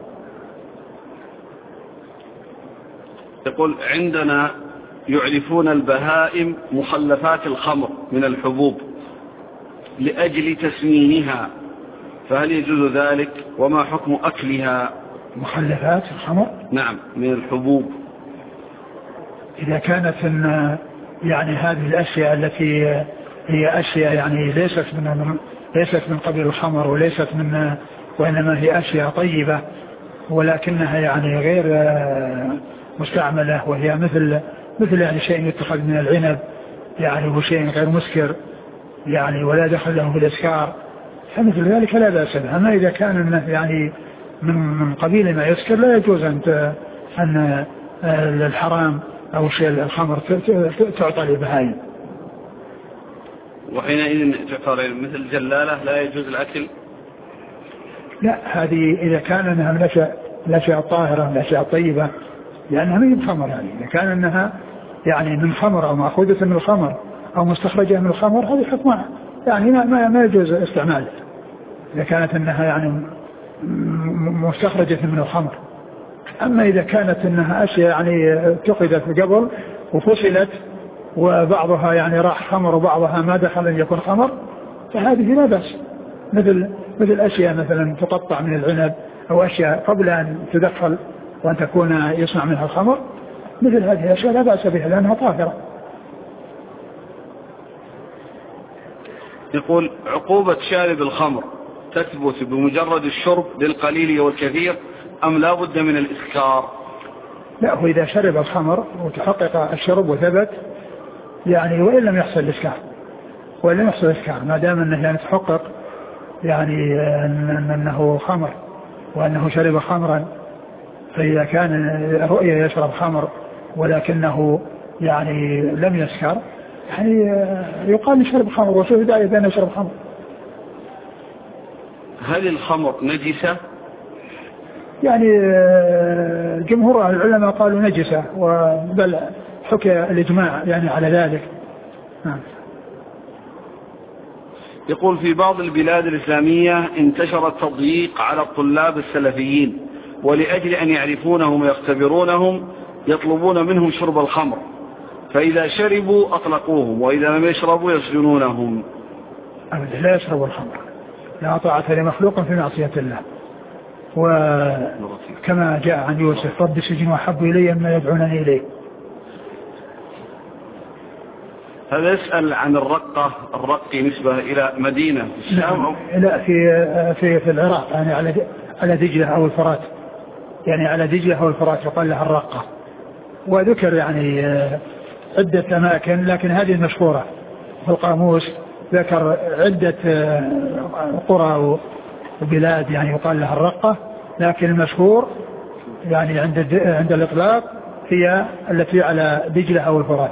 يقول عندنا يعرفون البهائم مخلفات الخمر من الحبوب لأجل تسمينها، فهل يجوز ذلك؟ وما حكم أكلها؟ مخلفات الخمر؟ نعم، من الحبوب. إذا كانت إن يعني هذه الأشياء التي هي أشياء يعني ليست من ليست من قبيل الخمر وليست من، وإنما هي أشياء طيبة ولكنها يعني غير مستعملة، وهي مثل مثل يعني شيء يتخذ من العنب يعني هو شيء غير مسكر يعني ولا دخل له في الإسكار، فمثل ذلك لا بأس به. أما إذا كان يعني من من قبيل ما يسكر لا يجوز أن أن الحرام أو شيء الخمر تعطى للبهائم. وحينئذ تعتبر مثل الجلالة لا يجوز الأكل؟ لا، هذه إذا كان أنها من الأشياء الطاهرة من الأشياء الطيبة لأنها من الخمر، يعني إذا كان أنها يعني من خمر أو مأخوذة من الخمر أو مستخرجة من الخمر هذه حكمها يعني ما ما, ما يجوز استعمالها إذا كانت أنها يعني مستخرجة من الخمر. أما إذا كانت أنها أشياء يعني اتخذت قبل وفصلت وبعضها يعني راح خمر وبعضها ما دخل أن يكون خمر فهذه لا بأس، مثل مثل أشياء مثلا تقطع من العنب أو أشياء قبل أن تدخل وأن تكون يصنع منها الخمر، مثل هذه الأشياء لا بأس بها لأنها طاهرة. يقول عقوبة شارب الخمر تثبت بمجرد الشرب للقليل والكثير أم لا بد من الإسكار؟ لا، هو إذا شرب الخمر وتحقق الشرب وثبت يعني وإن لم يحصل الإسكار وإن لم يحصل الإسكار ما دام أنه يعني تحقق يعني أنه خمر وأنه شرب خمرا، فإذا كان رؤية يشرب خمر ولكنه يعني لم يسكر يعني يقال شرب خمر وشو داعي بأن يشرب خمر. هل الخمر نجسة؟ يعني جمهور العلماء قالوا نجسة، وبل حكى الإجماع يعني على ذلك. نعم. يقول في بعض البلاد الإسلامية انتشر التضييق على الطلاب السلفيين، ولأجل أن يعرفونهم ويختبرونهم يطلبون منهم شرب الخمر، فإذا شربوا أطلقوهم وإذا لم يشربوا يسجنونهم. أبدا لا يشرب الخمر، لا طاعة لمخلوق في معصية الله، وكما جاء عن يوسف رب السجن وحب إلي مما يدعونني إليه. هذا يسأل عن الرقة، الرق نسبة إلى مدينة في الشام؟ لا، في في في العراق يعني على على دجلة أو الفرات، يعني على دجلة أو الفرات يقال لها الرقة، وذكر يعني عدة أماكن لكن هذه المشهورة في القاموس، ذكر عدة قرى وبلاد يعني يقال لها الرقة، لكن المشهور يعني عند عند الإطلاق هي التي على دجلة أو الفرات.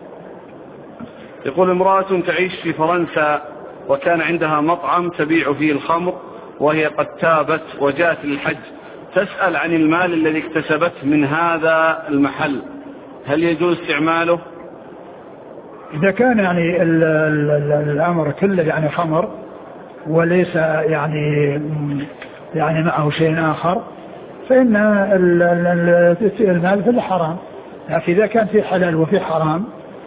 يقول امرأة تعيش في فرنسا وكان عندها مطعم تبيع فيه الخمر وهي قد تابت وجاءت للحج، تسأل عن المال الذي اكتسبت من هذا المحل، هل يجوز استعماله؟ إذا كان يعني ال ال ال الأمر كله يعني خمر وليس يعني يعني معه شيء آخر فإن المال في الحرام، لكن إذا كان في حلال وفي حرام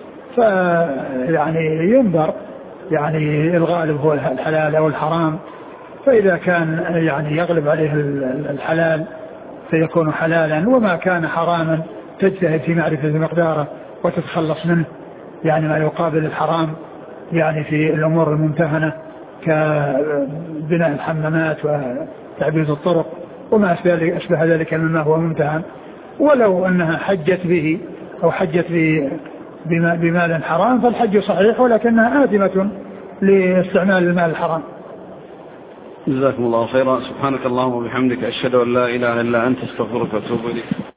فيعني ينظر يعني الغالب هو الحلال أو الحرام، فإذا كان يعني يغلب عليه الحلال فيكون حلالا، وما كان حراما تجتهد في معرفة مقداره وتتخلص منه يعني ما يقابل الحرام يعني في الأمور الممتهنة كبناء الحمامات وتعبيد الطرق وما أشبه ذلك مما هو ممتهن، ولو أنها حجت به أو حجت بمال حرام فالحج صحيح ولكنها آثمة لاستعمال المال الحرام. جزاكم الله خيرا. سبحانك اللهم وبحمدك أشهد أن لا إله إلا أنت استغفرك وأتوب إليك.